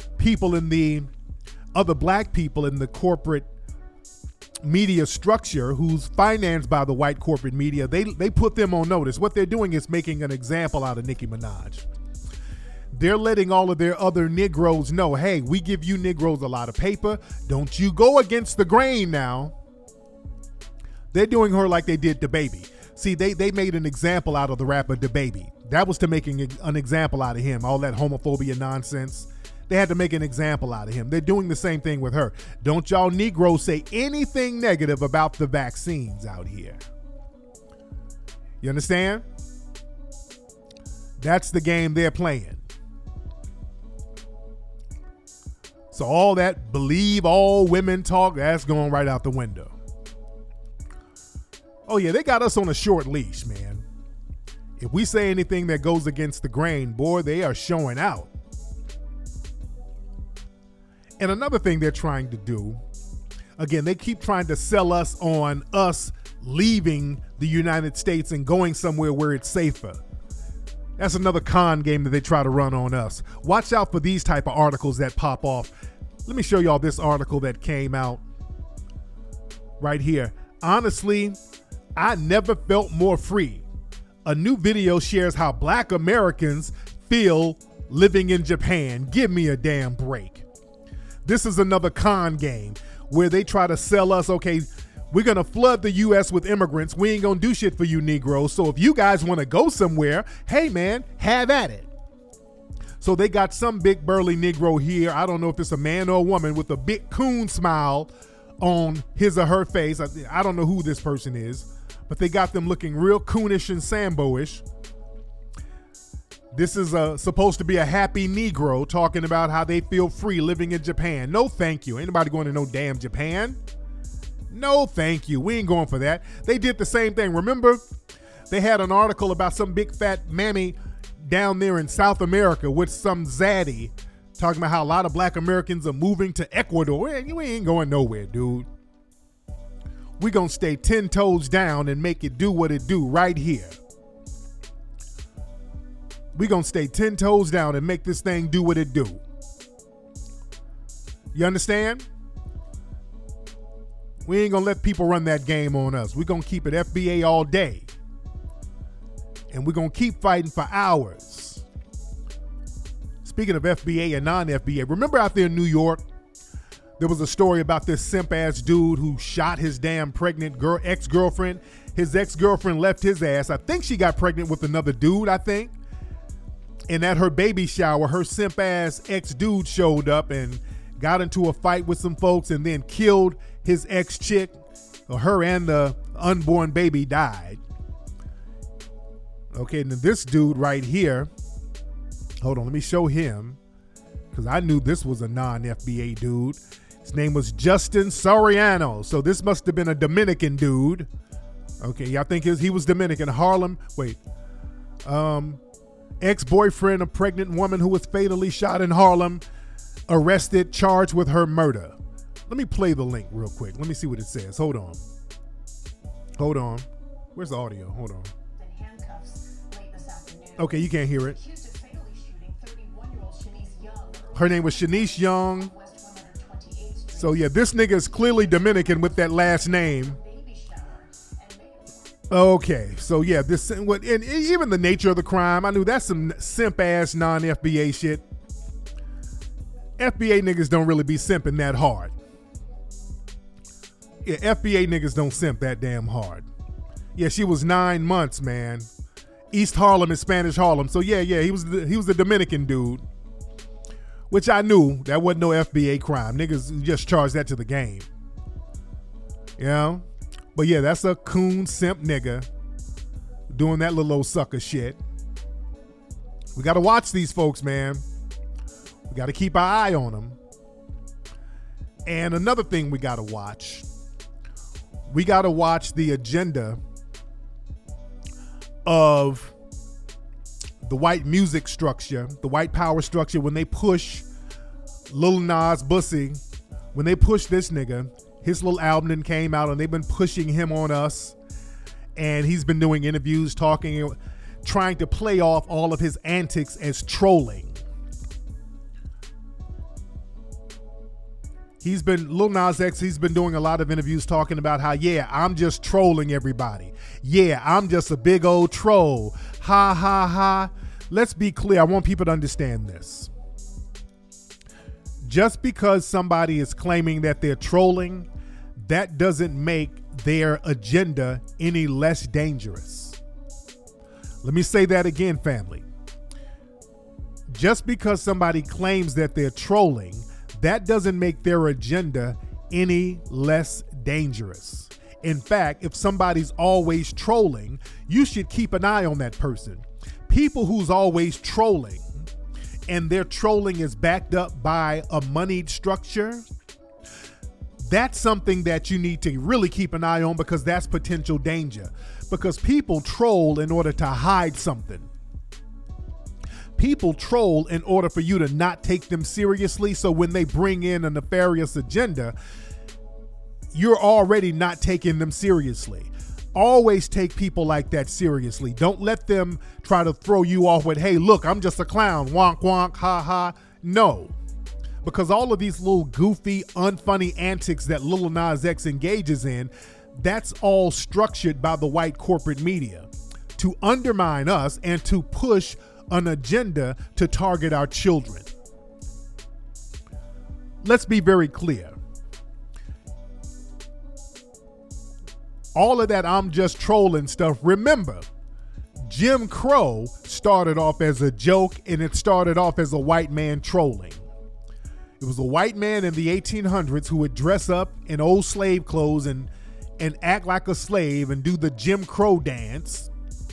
C: black people in the corporate media structure who's financed by the white corporate media, they put them on notice. What they're doing is making an example out of Nicki Minaj. They're letting all of their other Negroes know, hey, we give you Negroes a lot of paper. Don't you go against the grain now. They're doing her like they did DaBaby. See, they made an example out of the rapper DaBaby. That was to making an example out of him. All that homophobia nonsense. They had to make an example out of him. They're doing the same thing with her. Don't y'all Negroes say anything negative about the vaccines out here. You understand? That's the game they're playing. So all that believe all women talk, that's going right out the window. Oh yeah, they got us on a short leash, man. If we say anything that goes against the grain, boy, they are showing out. And another thing they're trying to do, again, they keep trying to sell us on us leaving the United States and going somewhere where it's safer. That's another con game that they try to run on us. Watch out for these type of articles that pop off. Let me show y'all this article that came out right here. Honestly, I never felt more free. A new video shares how black Americans feel living in Japan. Give me a damn break. This is another con game where they try to sell us, okay, we're going to flood the U.S. with immigrants. We ain't going to do shit for you Negroes. So if you guys want to go somewhere, hey man, have at it. So they got some big burly Negro here. I don't know if it's a man or a woman with a big coon smile on his or her face. I don't know who this person is, but they got them looking real coonish and Sambo-ish. This is supposed to be a happy Negro talking about how they feel free living in Japan. No, thank you. Ain't nobody going to no damn Japan. No, thank you. We ain't going for that. They did the same thing. Remember, they had an article about some big fat mammy down there in South America with some zaddy talking about how a lot of black Americans are moving to Ecuador. We ain't going nowhere, dude. We gonna stay 10 toes down and make it do what it do right here. We gonna stay 10 toes down and make this thing do what it do. You understand? We ain't gonna let people run that game on us. We gonna keep it FBA all day. And we're gonna keep fighting for hours. Speaking of FBA and non-FBA, remember out there in New York, there was a story about this simp-ass dude who shot his damn pregnant ex-girlfriend. His ex-girlfriend left his ass. I think she got pregnant with another dude, I think. And at her baby shower, her simp-ass ex-dude showed up and got into a fight with some folks and then killed his ex-chick. Her and the unborn baby died. Okay, and this dude right here, hold on, let me show him, because I knew this was a non-FBA dude. His name was Justin Soriano. So this must have been a Dominican dude. Okay, y'all think he was Dominican. Harlem, wait. Ex-boyfriend of pregnant woman who was fatally shot in Harlem, arrested, charged with her murder. Let me play the link real quick. Let me see what it says. Hold on. Where's the audio? Hold on. Okay, you can't hear it. Her name was Shanice Young. So yeah, this nigga is clearly Dominican with that last name. Okay, so yeah, this and even the nature of the crime, I knew that's some simp ass non-FBA shit. FBA niggas don't really be simping that hard. Yeah, FBA niggas don't simp that damn hard. Yeah, she was 9 months, man. East Harlem is Spanish Harlem. So yeah, he was the Dominican dude. Which I knew that wasn't no FBA crime. Niggas just charged that to the game. You know? But yeah, that's a coon simp nigga doing that little old sucker shit. We got to watch these folks, man. We got to keep our eye on them. And another thing we got to watch. We got to watch the agenda of the white music structure, the white power structure, when they push Lil Nas Bussy, when they push this nigga, his little album then came out and they've been pushing him on us. And he's been doing interviews, talking, trying to play off all of his antics as trolling. Lil Nas X, he's been doing a lot of interviews talking about how, yeah, I'm just trolling everybody. Yeah, I'm just a big old troll. Ha, ha, ha. Let's be clear. I want people to understand this. Just because somebody is claiming that they're trolling, that doesn't make their agenda any less dangerous. Let me say that again, family. Just because somebody claims that they're trolling, that doesn't make their agenda any less dangerous. In fact, if somebody's always trolling, you should keep an eye on that person. People who's always trolling and their trolling is backed up by a moneyed structure, that's something that you need to really keep an eye on, because that's potential danger. Because people troll in order to hide something. People troll in order for you to not take them seriously. So when they bring in a nefarious agenda, you're already not taking them seriously. Always take people like that seriously. Don't let them try to throw you off with, hey, look, I'm just a clown. Wonk, wonk, ha, ha. No. Because all of these little goofy, unfunny antics that Lil Nas X engages in, that's all structured by the white corporate media to undermine us and to push an agenda to target our children. Let's be very clear. All of that I'm just trolling stuff, remember, Jim Crow started off as a joke, and it started off as a white man trolling. It was a white man in the 1800s who would dress up in old slave clothes and act like a slave and do the Jim Crow dance.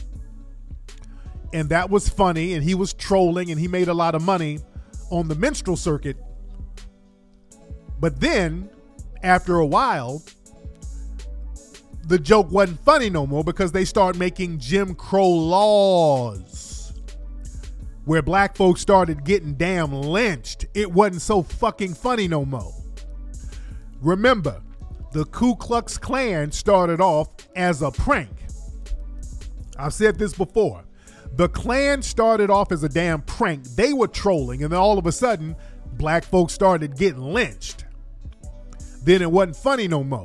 C: And that was funny, and he was trolling, and he made a lot of money on the minstrel circuit. But then, after a while, the joke wasn't funny no more, because they started making Jim Crow laws where black folks started getting damn lynched. It wasn't so fucking funny no more. Remember, the Ku Klux Klan started off as a prank. I've said this before. The Klan started off as a damn prank. They were trolling, and then all of a sudden, black folks started getting lynched. Then it wasn't funny no more.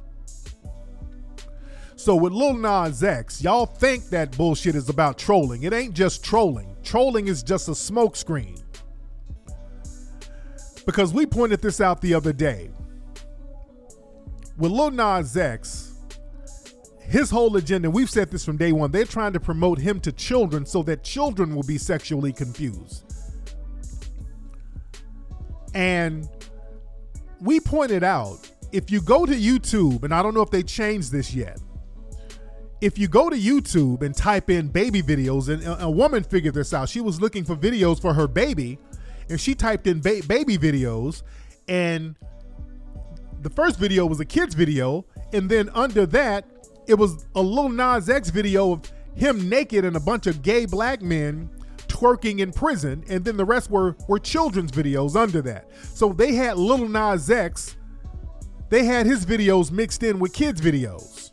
C: So with Lil Nas X, y'all think that bullshit is about trolling. It ain't just trolling. Trolling is just a smokescreen. Because we pointed this out the other day. With Lil Nas X, his whole agenda, we've said this from day one, they're trying to promote him to children so that children will be sexually confused. And we pointed out, if you go to YouTube, and I don't know if they changed this yet, if you go to YouTube and type in baby videos, and a woman figured this out, she was looking for videos for her baby, and she typed in baby videos, and the first video was a kid's video, and then under that, it was a Lil Nas X video of him naked and a bunch of gay black men twerking in prison, and then the rest were children's videos under that. So they had Lil Nas X, they had his videos mixed in with kids' videos.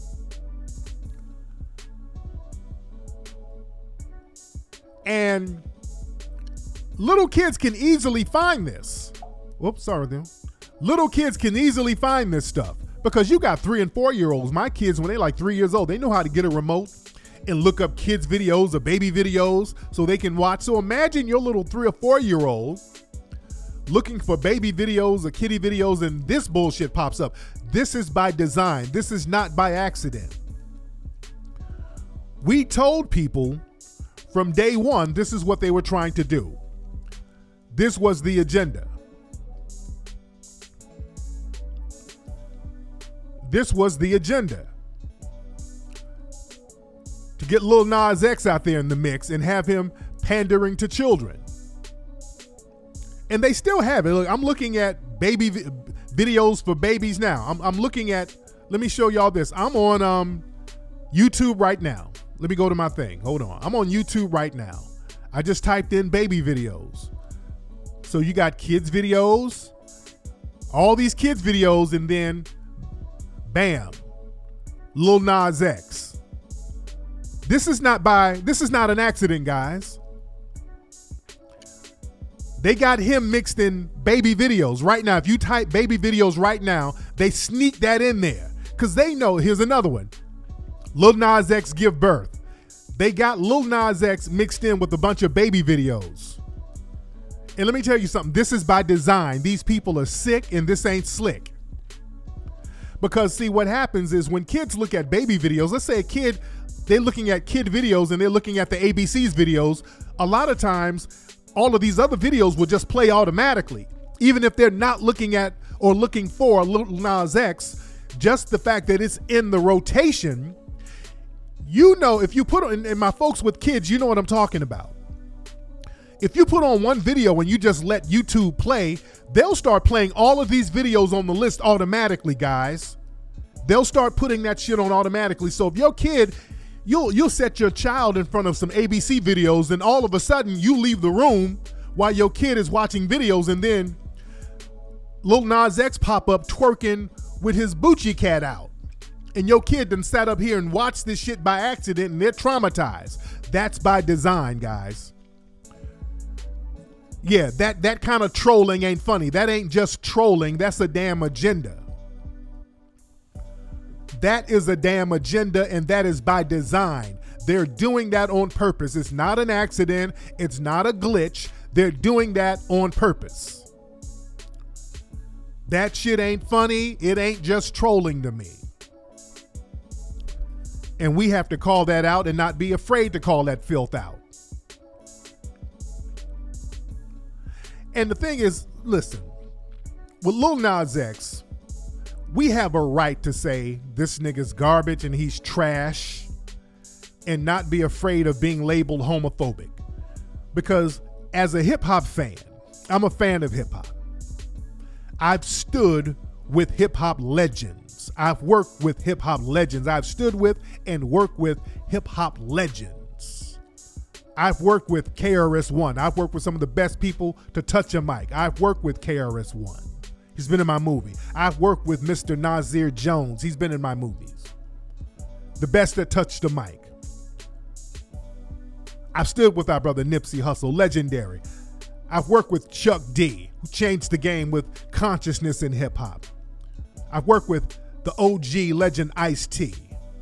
C: And little kids can easily find this. Whoops, sorry then. Little kids can easily find this stuff because you got 3 and 4 year olds. My kids, when they're like 3 years old, they know how to get a remote and look up kids videos or baby videos so they can watch. So imagine your little 3 or 4 year old looking for baby videos or kitty videos and this bullshit pops up. This is by design. This is not by accident. We told people from day one, this is what they were trying to do. This was the agenda. This was the agenda. To get Lil Nas X out there in the mix and have him pandering to children. And they still have it. Look, I'm looking at baby videos for babies now. I'm looking at, let me show y'all this. I'm on YouTube right now. Let me go to my thing. Hold on. I'm on YouTube right now. I just typed in baby videos. So you got kids videos, all these kids videos, and then bam, Lil Nas X. This is not an accident, guys. They got him mixed in baby videos right now. If you type baby videos right now, they sneak that in there because they know, here's another one. Lil Nas X give birth. They got Lil Nas X mixed in with a bunch of baby videos. And let me tell you something, this is by design. These people are sick and this ain't slick. Because see, what happens is when kids look at baby videos, let's say a kid, they're looking at kid videos and they're looking at the ABC's videos, a lot of times all of these other videos will just play automatically. Even if they're not looking at or looking for Lil Nas X, just the fact that it's in the rotation, you know, if you put on, and my folks with kids, you know what I'm talking about. If you put on one video and you just let YouTube play, they'll start playing all of these videos on the list automatically, guys. They'll start putting that shit on automatically. So if your kid, you'll set your child in front of some ABC videos and all of a sudden you leave the room while your kid is watching videos and then Lil Nas X pop up twerking with his Bucci cat out. And your kid done sat up here and watched this shit by accident and they're traumatized. That's by design, guys. Yeah, that kind of trolling ain't funny. That ain't just trolling. That's a damn agenda. That is a damn agenda, and that is by design. They're doing that on purpose. It's not an accident. It's not a glitch. They're doing that on purpose. That shit ain't funny. It ain't just trolling to me. And we have to call that out and not be afraid to call that filth out. And the thing is, listen, with Lil Nas X, we have a right to say this nigga's garbage and he's trash and not be afraid of being labeled homophobic. Because as a hip hop fan, I'm a fan of hip hop. I've stood with hip hop legends. I've worked with hip hop legends. I've stood with and worked with hip hop legends. I've worked with KRS-One. I've worked with some of the best people to touch a mic. I've worked with KRS-One. He's been in my movie. I've worked with Mr. Nasir Jones. He's been in my movies. The best that touched the mic. I've stood with our brother Nipsey Hussle, legendary. I've worked with Chuck D, who changed the game with consciousness in hip hop. I've worked with the OG legend Ice-T.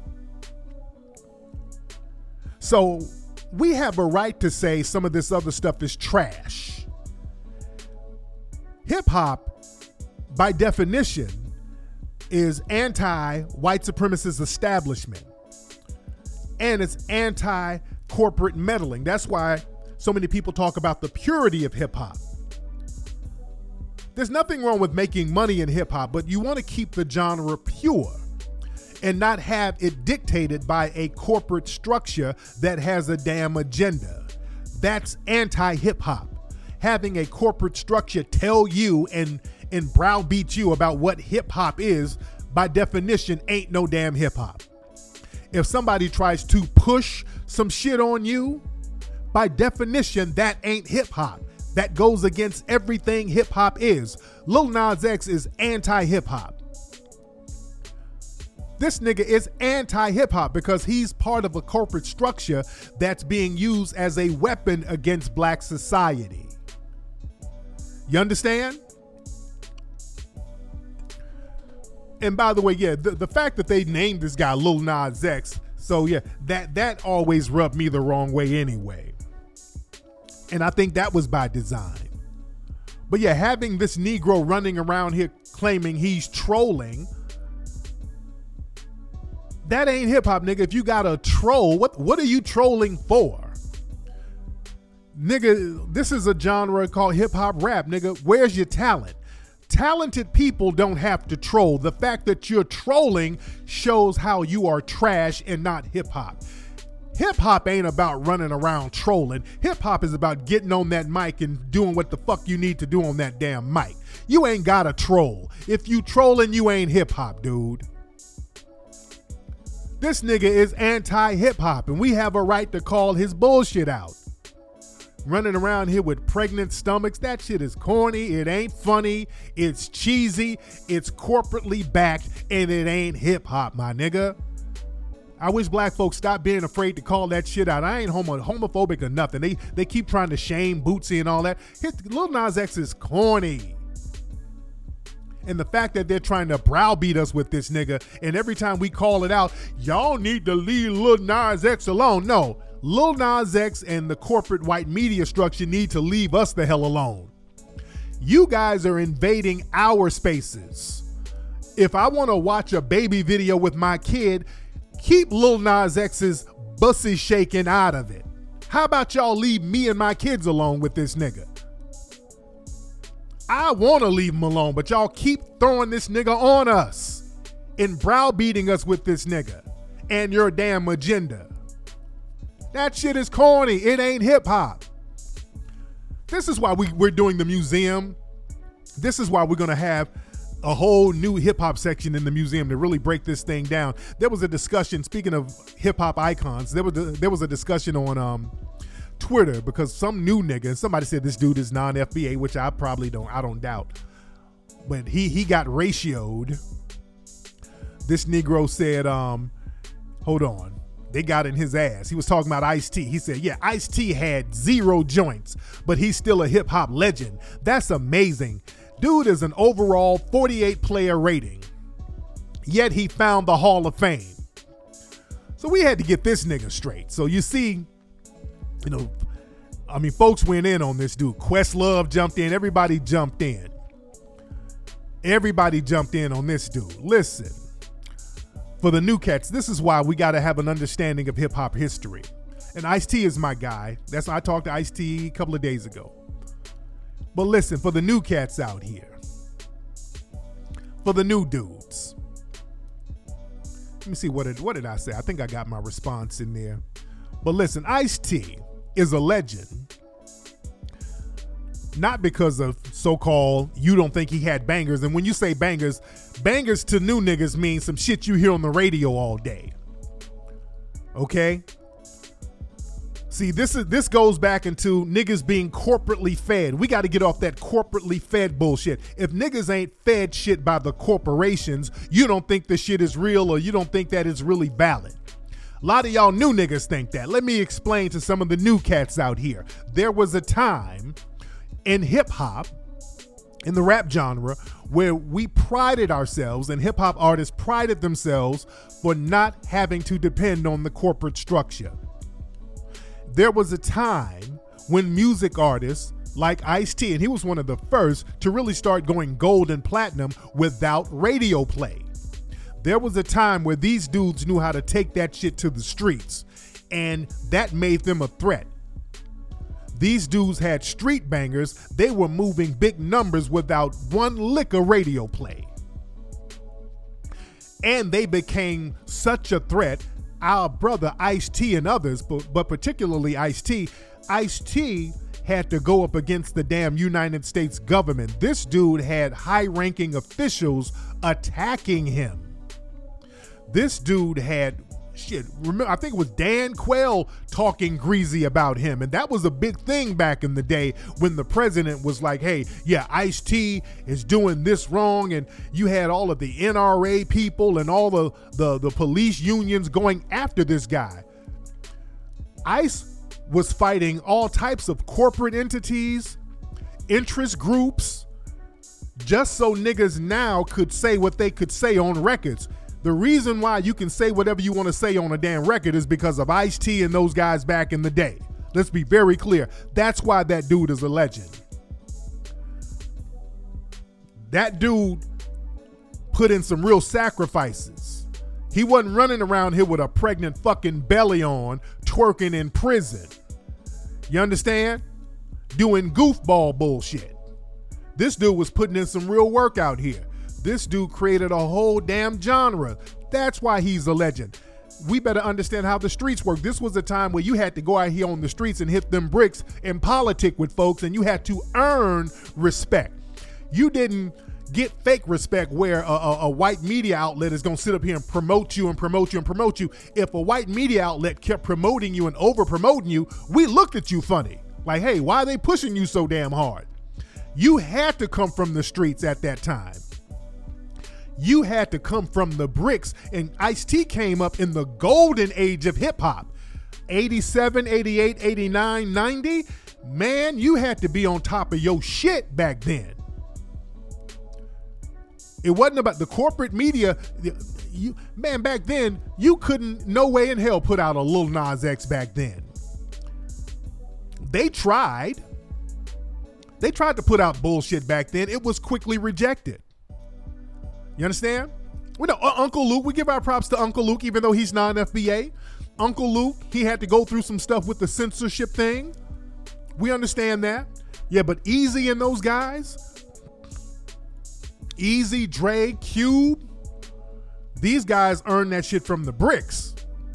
C: So we have a right to say some of this other stuff is trash. Hip hop, by definition, is anti-white supremacist establishment. And it's anti-corporate meddling. That's why so many people talk about the purity of hip hop. There's nothing wrong with making money in hip hop, but you want to keep the genre pure and not have it dictated by a corporate structure that has a damn agenda. That's anti-hip hop. Having a corporate structure tell you and browbeat you about what hip hop is, by definition, ain't no damn hip hop. If somebody tries to push some shit on you, by definition, that ain't hip hop. That goes against everything hip hop is. Lil Nas X is anti-hip hop. This nigga is anti-hip hop because he's part of a corporate structure that's being used as a weapon against black society. You understand? And by the way, yeah, the fact that they named this guy Lil Nas X, so yeah, that always rubbed me the wrong way anyway. And I think that was by design. But yeah, having this Negro running around here claiming he's trolling, that ain't hip hop, nigga. If you got a troll, what are you trolling for? Nigga, this is a genre called hip hop rap, nigga. Where's your talent? Talented people don't have to troll. The fact that you're trolling shows how you are trash and not hip hop. Hip hop ain't about running around trolling. Hip hop is about getting on that mic and doing what the fuck you need to do on that damn mic. You ain't gotta troll. If you trolling, you ain't hip hop, dude. This nigga is anti-hip hop and we have a right to call his bullshit out. Running around here with pregnant stomachs, that shit is corny, it ain't funny, it's cheesy, it's corporately backed, and it ain't hip hop, my nigga. I wish black folks stop being afraid to call that shit out. I ain't homophobic or nothing. They keep trying to shame Bootsy and all that. Lil Nas X is corny. And the fact that they're trying to browbeat us with this nigga, and every time we call it out, y'all need to leave Lil Nas X alone. No, Lil Nas X and the corporate white media structure need to leave us the hell alone. You guys are invading our spaces. If I want to watch a baby video with my kid, keep Lil Nas X's bussy shaking out of it. How about y'all leave me and my kids alone with this nigga? I want to leave him alone, but y'all keep throwing this nigga on us and browbeating us with this nigga and your damn agenda. That shit is corny. It ain't hip hop. This is why we're doing the museum. This is why we're going to have a whole new hip hop section in the museum to really break this thing down. There was a discussion, speaking of hip hop icons, there was a discussion on Twitter because some new nigga, somebody said this dude is non-FBA, which I don't doubt. But he got ratioed. This Negro said, hold on. They got in his ass. He was talking about Ice-T. He said, yeah, Ice-T had 0 joints, but he's still a hip hop legend. That's amazing. Dude is an overall 48 player rating, yet he found the Hall of Fame. So we had to get this nigga straight. So you see, folks went in on this dude. Questlove jumped in. Everybody jumped in. Everybody jumped in on this dude. Listen, for the new cats, this is why we got to have an understanding of hip hop history. And Ice-T is my guy. I talked to Ice-T a couple of days ago. But listen, for the new cats out here, for the new dudes, let me see, what did I say? I think I got my response in there. But listen, Ice-T is a legend, not because of so-called you don't think he had bangers. And when you say bangers to new niggas mean some shit you hear on the radio all day. Okay? See, this goes back into niggas being corporately fed. We got to get off that corporately fed bullshit. If niggas ain't fed shit by the corporations, you don't think the shit is real or you don't think that it's really valid. A lot of y'all new niggas think that. Let me explain to some of the new cats out here. There was a time in hip hop, in the rap genre, where we prided ourselves and hip hop artists prided themselves for not having to depend on the corporate structure. There was a time when music artists like Ice-T, and he was one of the first to really start going gold and platinum without radio play. There was a time where these dudes knew how to take that shit to the streets, and that made them a threat. These dudes had street bangers. They were moving big numbers without one lick of radio play. And they became such a threat. Our brother Ice-T and others, but particularly Ice-T had to go up against the damn United States government. This dude had high-ranking officials attacking him. This dude had remember, I think it was Dan Quayle talking greasy about him, and that was a big thing back in the day when the president was like, hey, yeah, Ice-T is doing this wrong, and you had all of the NRA people and all the police unions going after this guy. Ice was fighting all types of corporate entities, interest groups, just so niggas now could say what they could say on records. The reason why you can say whatever you want to say on a damn record is because of Ice-T and those guys back in the day. Let's be very clear. That's why that dude is a legend. That dude put in some real sacrifices. He wasn't running around here with a pregnant fucking belly on, twerking in prison. You understand? Doing goofball bullshit. This dude was putting in some real work out here. This dude created a whole damn genre. That's why he's a legend. We better understand how the streets work. This was a time where you had to go out here on the streets and hit them bricks and politic with folks, and you had to earn respect. You didn't get fake respect where a white media outlet is going to sit up here and promote you and promote you and promote you. If a white media outlet kept promoting you and over promoting you, we looked at you funny. Like, hey, why are they pushing you so damn hard? You had to come from the streets at that time. You had to come from the bricks, and Ice-T came up in the golden age of hip hop. 87, 88, 89, 90. Man, you had to be on top of your shit back then. It wasn't about the corporate media. Man, back then, you couldn't, no way in hell, put out a Lil Nas X back then. They tried to put out bullshit back then. It was quickly rejected. You understand? We know Uncle Luke, we give our props to Uncle Luke, even though he's non-FBA. Uncle Luke, he had to go through some stuff with the censorship thing. We understand that. Yeah, but Easy and those guys, Easy, Dre, Cube, these guys earned that shit from the bricks.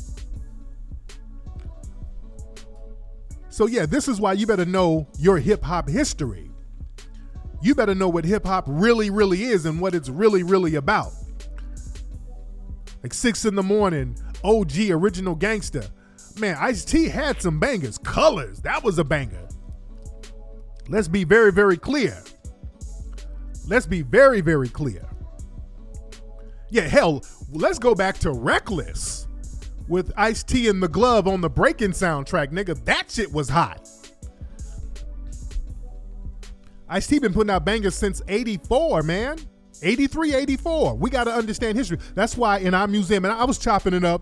C: So yeah, this is why you better know your hip hop history. You better know what hip hop really, really is and what it's really, really about. Like 6 in the Morning, OG, Original Gangster. Man, Ice-T had some bangers. Colors, that was a banger. Let's be very, very clear. Let's be very, very clear. Yeah, hell, let's go back to Reckless with Ice-T and the Glove on the Breaking soundtrack, nigga. That shit was hot. Ice-T been putting out bangers since 84, man. 83, 84. We got to understand history. That's why in our museum, and I was chopping it up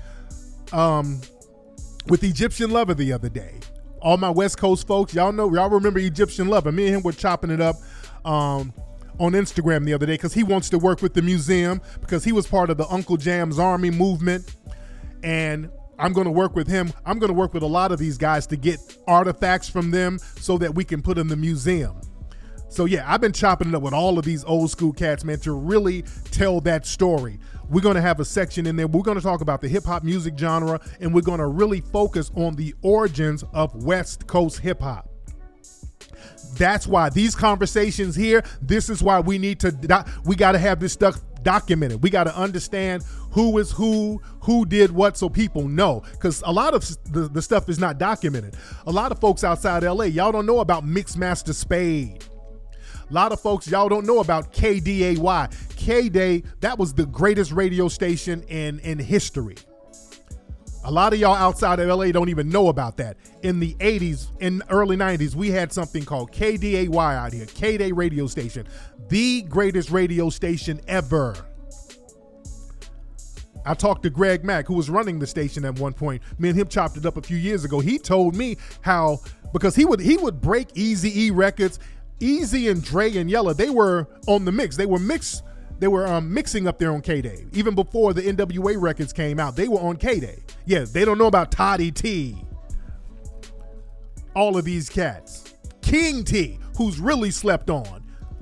C: with Egyptian Lover the other day. All my West Coast folks, y'all remember Egyptian Lover. Me and him were chopping it up on Instagram the other day because he wants to work with the museum because he was part of the Uncle Jam's Army movement. And I'm going to work with him. I'm going to work with a lot of these guys to get artifacts from them so that we can put in the museum. So yeah, I've been chopping it up with all of these old school cats, man, to really tell that story. We're going to have a section in there. We're going to talk about the hip hop music genre, and we're going to really focus on the origins of West Coast hip hop. That's why these conversations here, this is why we need to, we got to have this stuff documented. We got to understand who is who did what, so people know, because a lot of the stuff is not documented. A lot of folks outside LA, y'all don't know about Mixmaster Spade. A lot of folks, y'all don't know about KDAY. K-Day, that was the greatest radio station in history. A lot of y'all outside of LA don't even know about that. In the 80s and early 90s, we had something called KDAY out here, K-Day radio station, the greatest radio station ever. I talked to Greg Mack, who was running the station at one point. Me and him chopped it up a few years ago. He told me how, because he would break Eazy-E records. Eazy and Dre and Yella, they were on the mix. They were mixing up there on K-Day. Even before the NWA records came out, they were on K-Day. Yeah, they don't know about Toddy T. All of these cats. King T, who's really slept on.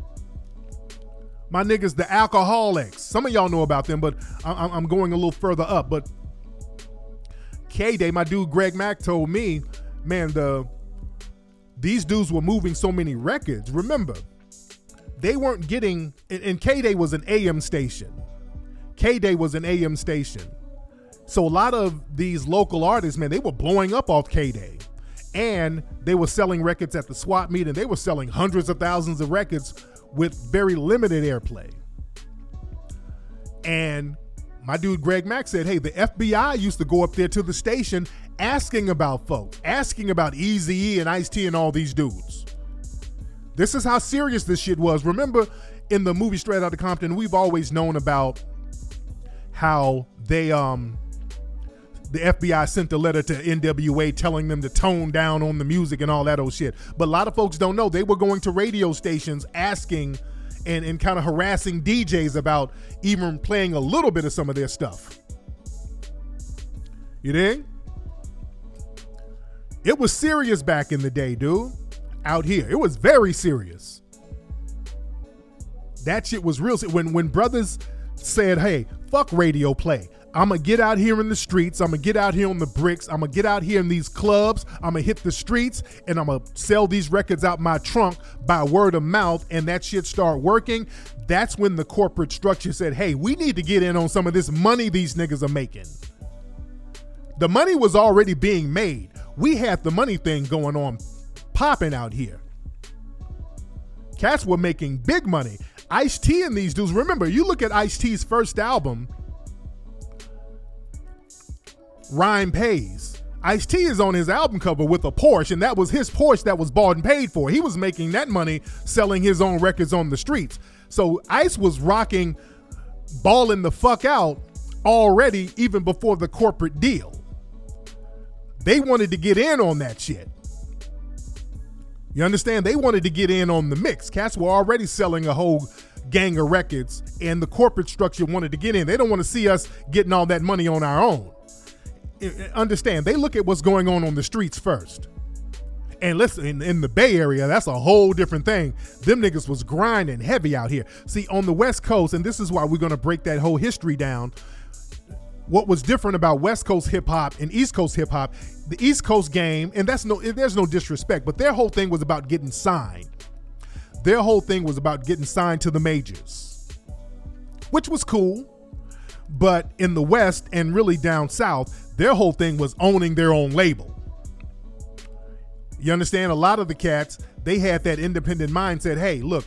C: My niggas, the Alcoholics. Some of y'all know about them, but I'm going a little further up. But K-Day, my dude Greg Mack told me, man, these dudes were moving so many records. Remember, they weren't getting, and K-Day was an AM station. K-Day was an AM station. So a lot of these local artists, man, they were blowing up off K-Day. And they were selling records at the swap meet, and they were selling hundreds of thousands of records with very limited airplay. And my dude Greg Mack said, hey, the FBI used to go up there to the station asking about folks, asking about Eazy-E and Ice-T and all these dudes. This is how serious this shit was. Remember, in the movie Straight Outta Compton, we've always known about how they, the FBI sent a letter to NWA telling them to tone down on the music and all that old shit. But a lot of folks don't know. They were going to radio stations asking and kind of harassing DJs about even playing a little bit of some of their stuff. You dig? It was serious back in the day, dude. Out here. It was very serious. That shit was real. When brothers said, hey, fuck radio play. I'm going to get out here in the streets. I'm going to get out here on the bricks. I'm going to get out here in these clubs. I'm going to hit the streets, and I'm going to sell these records out my trunk by word of mouth, and that shit start working. That's when the corporate structure said, hey, we need to get in on some of this money these niggas are making. The money was already being made. We had the money thing going on, popping out here. Cats were making big money. Ice-T and these dudes, remember, you look at Ice-T's first album, Rhyme Pays. Ice-T is on his album cover with a Porsche, and that was his Porsche that was bought and paid for. He was making that money selling his own records on the streets. So Ice was rocking, balling the fuck out already even before the corporate deal. They wanted to get in on that shit. You understand? They wanted to get in on the mix. Cats were already selling a whole gang of records, and the corporate structure wanted to get in. They don't want to see us getting all that money on our own. Understand, they look at what's going on the streets first. And listen, in the Bay Area, that's a whole different thing. Them niggas was grinding heavy out here. See, on the West Coast, and this is why we're going to break that whole history down, what was different about West Coast hip-hop and East Coast hip-hop, the East Coast game, and there's no disrespect, but their whole thing was about getting signed. Their whole thing was about getting signed to the majors, which was cool. But in the West and really down South, their whole thing was owning their own label. You understand? A lot of the cats, they had that independent mindset. Hey, look,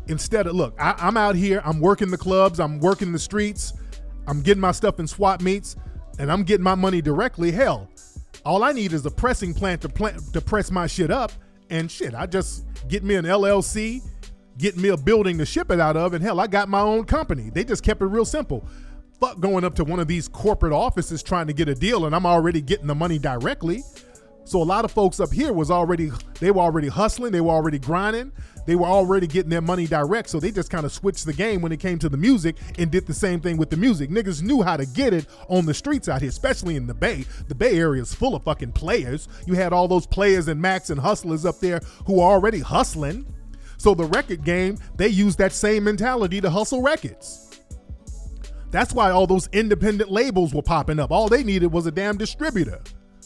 C: I'm out here, I'm working the clubs, I'm working the streets, I'm getting my stuff in swap meets, and I'm getting my money directly. Hell, all I need is a pressing plant to press my shit up, and shit, I just get me an LLC, get me a building to ship it out of, and hell, I got my own company. They just kept it real simple. Fuck going up to one of these corporate offices trying to get a deal, and I'm already getting the money directly. So a lot of folks up here were already hustling, they were already grinding, they were already getting their money direct, so they just kind of switched the game when it came to the music and did the same thing with the music. Niggas knew how to get it on the streets out here, especially in the Bay. The Bay Area is full of fucking players. You had all those players and Macs and hustlers up there who are already hustling. So the record game, they used that same mentality to hustle records. That's why all those independent labels were popping up. All they needed was a damn distributor.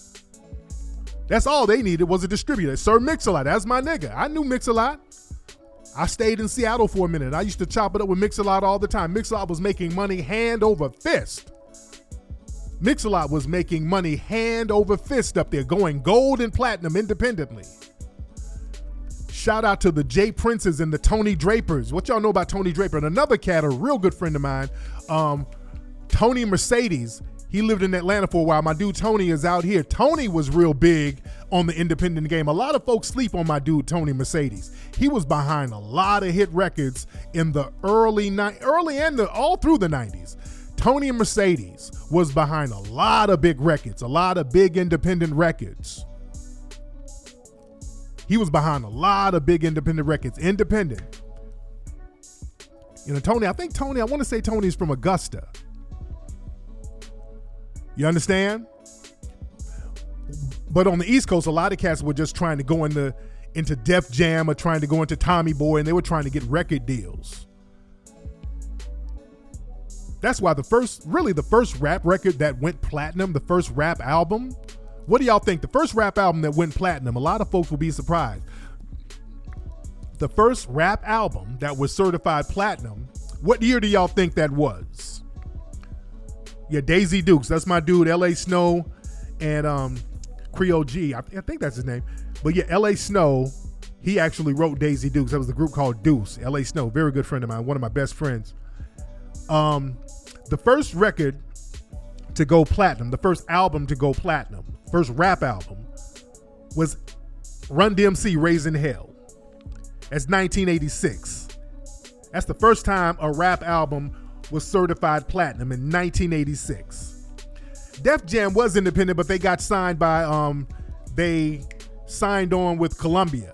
C: That's all they needed was a distributor. Sir Mix-a-Lot, that's my nigga. I knew Mix-a-Lot. I stayed in Seattle for a minute. I used to chop it up with Mix-a-Lot all the time. Mix-a-Lot was making money hand over fist. Mix-a-Lot was making money hand over fist up there, going gold and platinum independently. Shout out to the Jay Princes and the Tony Drapers. What y'all know about Tony Draper? And another cat, a real good friend of mine, Tony Mercedes. He lived in Atlanta for a while. My dude Tony is out here. Tony was real big on the independent game. A lot of folks sleep on my dude Tony Mercedes. He was behind a lot of hit records in the all through the 90s. Tony Mercedes was behind a lot of big records, a lot of big independent records. He was behind a lot of big independent records. Independent. You know, Tony, I want to say Tony's from Augusta. You understand? But on the East Coast, a lot of cats were just trying to go into Def Jam or trying to go into Tommy Boy, and they were trying to get record deals. That's why the first rap record that went platinum, the first rap album, what do y'all think? The first rap album that went platinum, a lot of folks will be surprised. The first rap album that was certified platinum, what year do y'all think that was? Yeah, Daisy Dukes. That's my dude, L.A. Snow and Creole G. I think that's his name. But yeah, L.A. Snow, he actually wrote Daisy Dukes. That was the group called Deuce. L.A. Snow, very good friend of mine, one of my best friends. The first record to go platinum, the first album to go platinum, first rap album, was Run DMC, Raising Hell. That's 1986. That's the first time a rap album was certified platinum in 1986. Def Jam was independent, but they got signed by, they signed on with Columbia.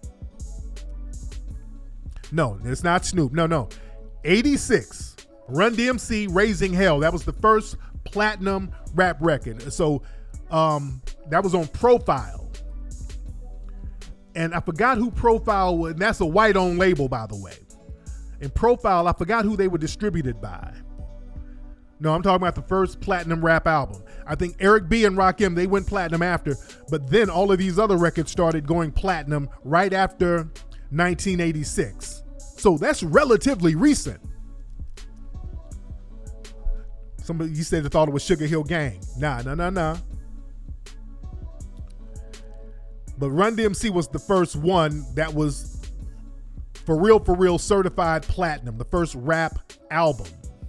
C: No, it's not Snoop. No. 86. Run DMC, Raising Hell. That was the first platinum rap record. So that was on Profile. And I forgot who Profile was. And that's a white-owned label, by the way. And Profile, I forgot who they were distributed by. No, I'm talking about the first platinum rap album. I think Eric B and Rakim, they went platinum after. But then all of these other records started going platinum right after 1986. So that's relatively recent. Somebody, you said they thought it was Sugar Hill Gang. Nah. But Run DMC was the first one that was for real certified platinum, the first rap album.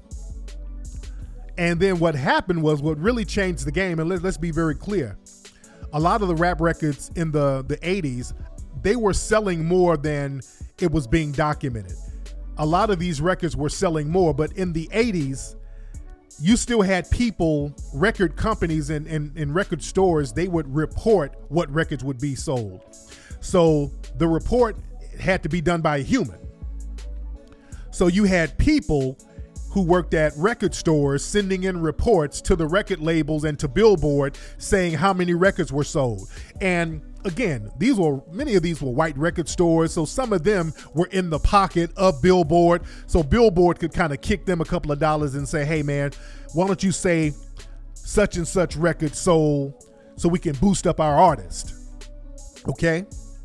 C: And then what happened was, what really changed the game, and let's be very clear, a lot of the rap records in the 80s, they were selling more than it was being documented. A lot of these records were selling more, but in the 80s, you still had people, record companies and record stores, they would report what records would be sold. So the report had to be done by a human. So you had people who worked at record stores sending in reports to the record labels and to Billboard saying how many records were sold. And again, many of these were white record stores, so some of them were in the pocket of Billboard. So Billboard could kind of kick them a couple of dollars and say, hey man, why don't you say such and such record sold so we can boost up our artist? Okay?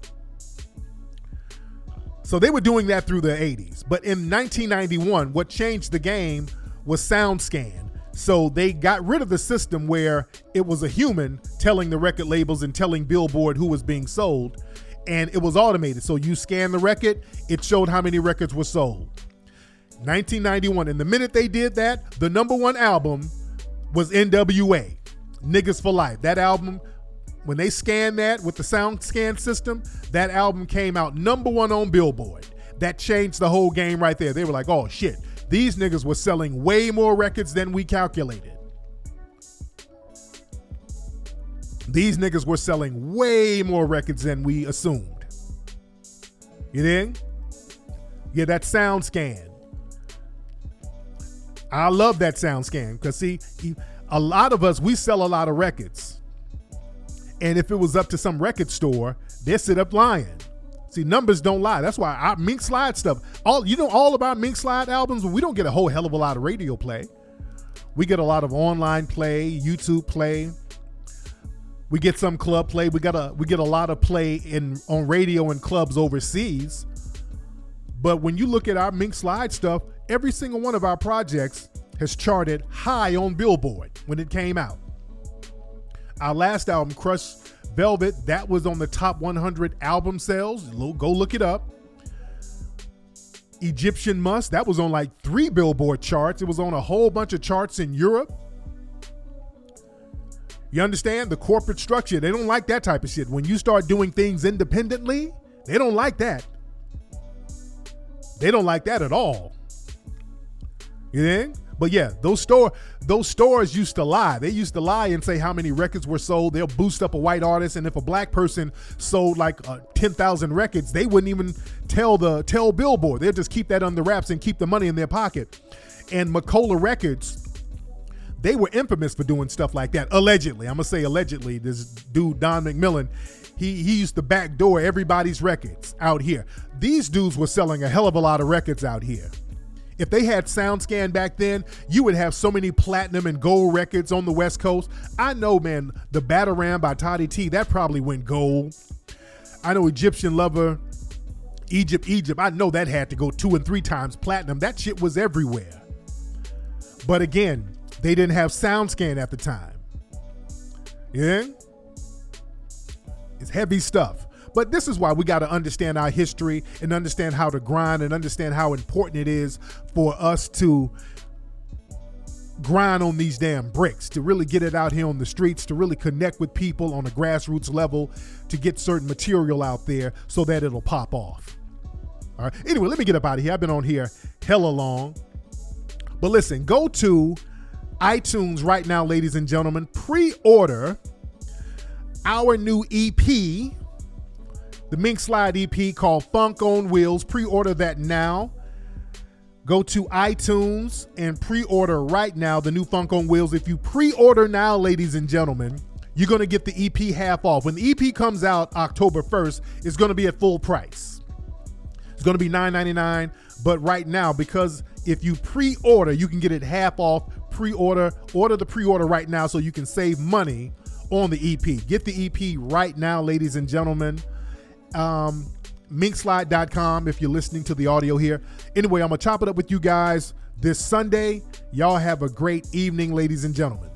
C: So they were doing that through the 80s. But in 1991, what changed the game was SoundScan. So they got rid of the system where it was a human telling the record labels and telling Billboard who was being sold, and it was automated. So you scan the record, it showed how many records were sold. 1991, and the minute they did that, the #1 album was NWA, Niggas for Life. That album, when they scanned that with the SoundScan system, that album came out #1 on Billboard. That changed the whole game right there. They were like, oh shit, these niggas were selling way more records than we calculated. These niggas were selling way more records than we assumed. You dig? Yeah, that SoundScan. I love that SoundScan because see, a lot of us, we sell a lot of records. And if it was up to some record store, they'd sit up lying. See, numbers don't lie. That's why our Mink Slide stuff, all about Mink Slide albums, we don't get a whole hell of a lot of radio play. We get a lot of online play, YouTube play. We get some club play. We get a lot of play on radio and clubs overseas. But when you look at our Mink Slide stuff, every single one of our projects has charted high on Billboard when it came out. Our last album, Crush Velvet, that was on the top 100 album sales. Go look it up. Egyptian Musk, that was on like 3 Billboard charts. It was on a whole bunch of charts in Europe. You understand? The corporate structure, they don't like that type of shit. When you start doing things independently, they don't like that. They don't like that at all. You think? But yeah, those stores used to lie. They used to lie and say how many records were sold. They'll boost up a white artist, and if a black person sold like 10,000 records, they wouldn't even tell Billboard. They'll just keep that under wraps and keep the money in their pocket. And Macola Records, they were infamous for doing stuff like that. Allegedly, I'm gonna say allegedly. This dude Don McMillan, he used to backdoor everybody's records out here. These dudes were selling a hell of a lot of records out here. If they had SoundScan back then, you would have so many platinum and gold records on the West Coast. I know, man, the Batarang by Toddy T, that probably went gold. I know Egyptian Lover, Egypt, I know that had to go 2 and 3 times platinum. That shit was everywhere. But again, they didn't have SoundScan at the time. Yeah? It's heavy stuff. But this is why we got to understand our history and understand how to grind and understand how important it is for us to grind on these damn bricks, to really get it out here on the streets, to really connect with people on a grassroots level, to get certain material out there so that it'll pop off. All right. Anyway, let me get up out of here. I've been on here hella long. But listen, go to iTunes right now, ladies and gentlemen. Pre-order our new EP, the Mink Slide EP called Funk on Wheels. Pre-order that now. Go to iTunes and pre-order right now the new Funk on Wheels. If you pre-order now, ladies and gentlemen, you're going to get the EP half off. When the EP comes out October 1st, it's going to be at full price. It's going to be $9.99. But right now, because if you pre-order, you can get it half off. Order the pre-order right now so you can save money on the EP. Get the EP right now, ladies and gentlemen. Minkslide.com if you're listening to the audio here. Anyway, I'm going to chop it up with you guys this Sunday. Y'all have a great evening, ladies and gentlemen.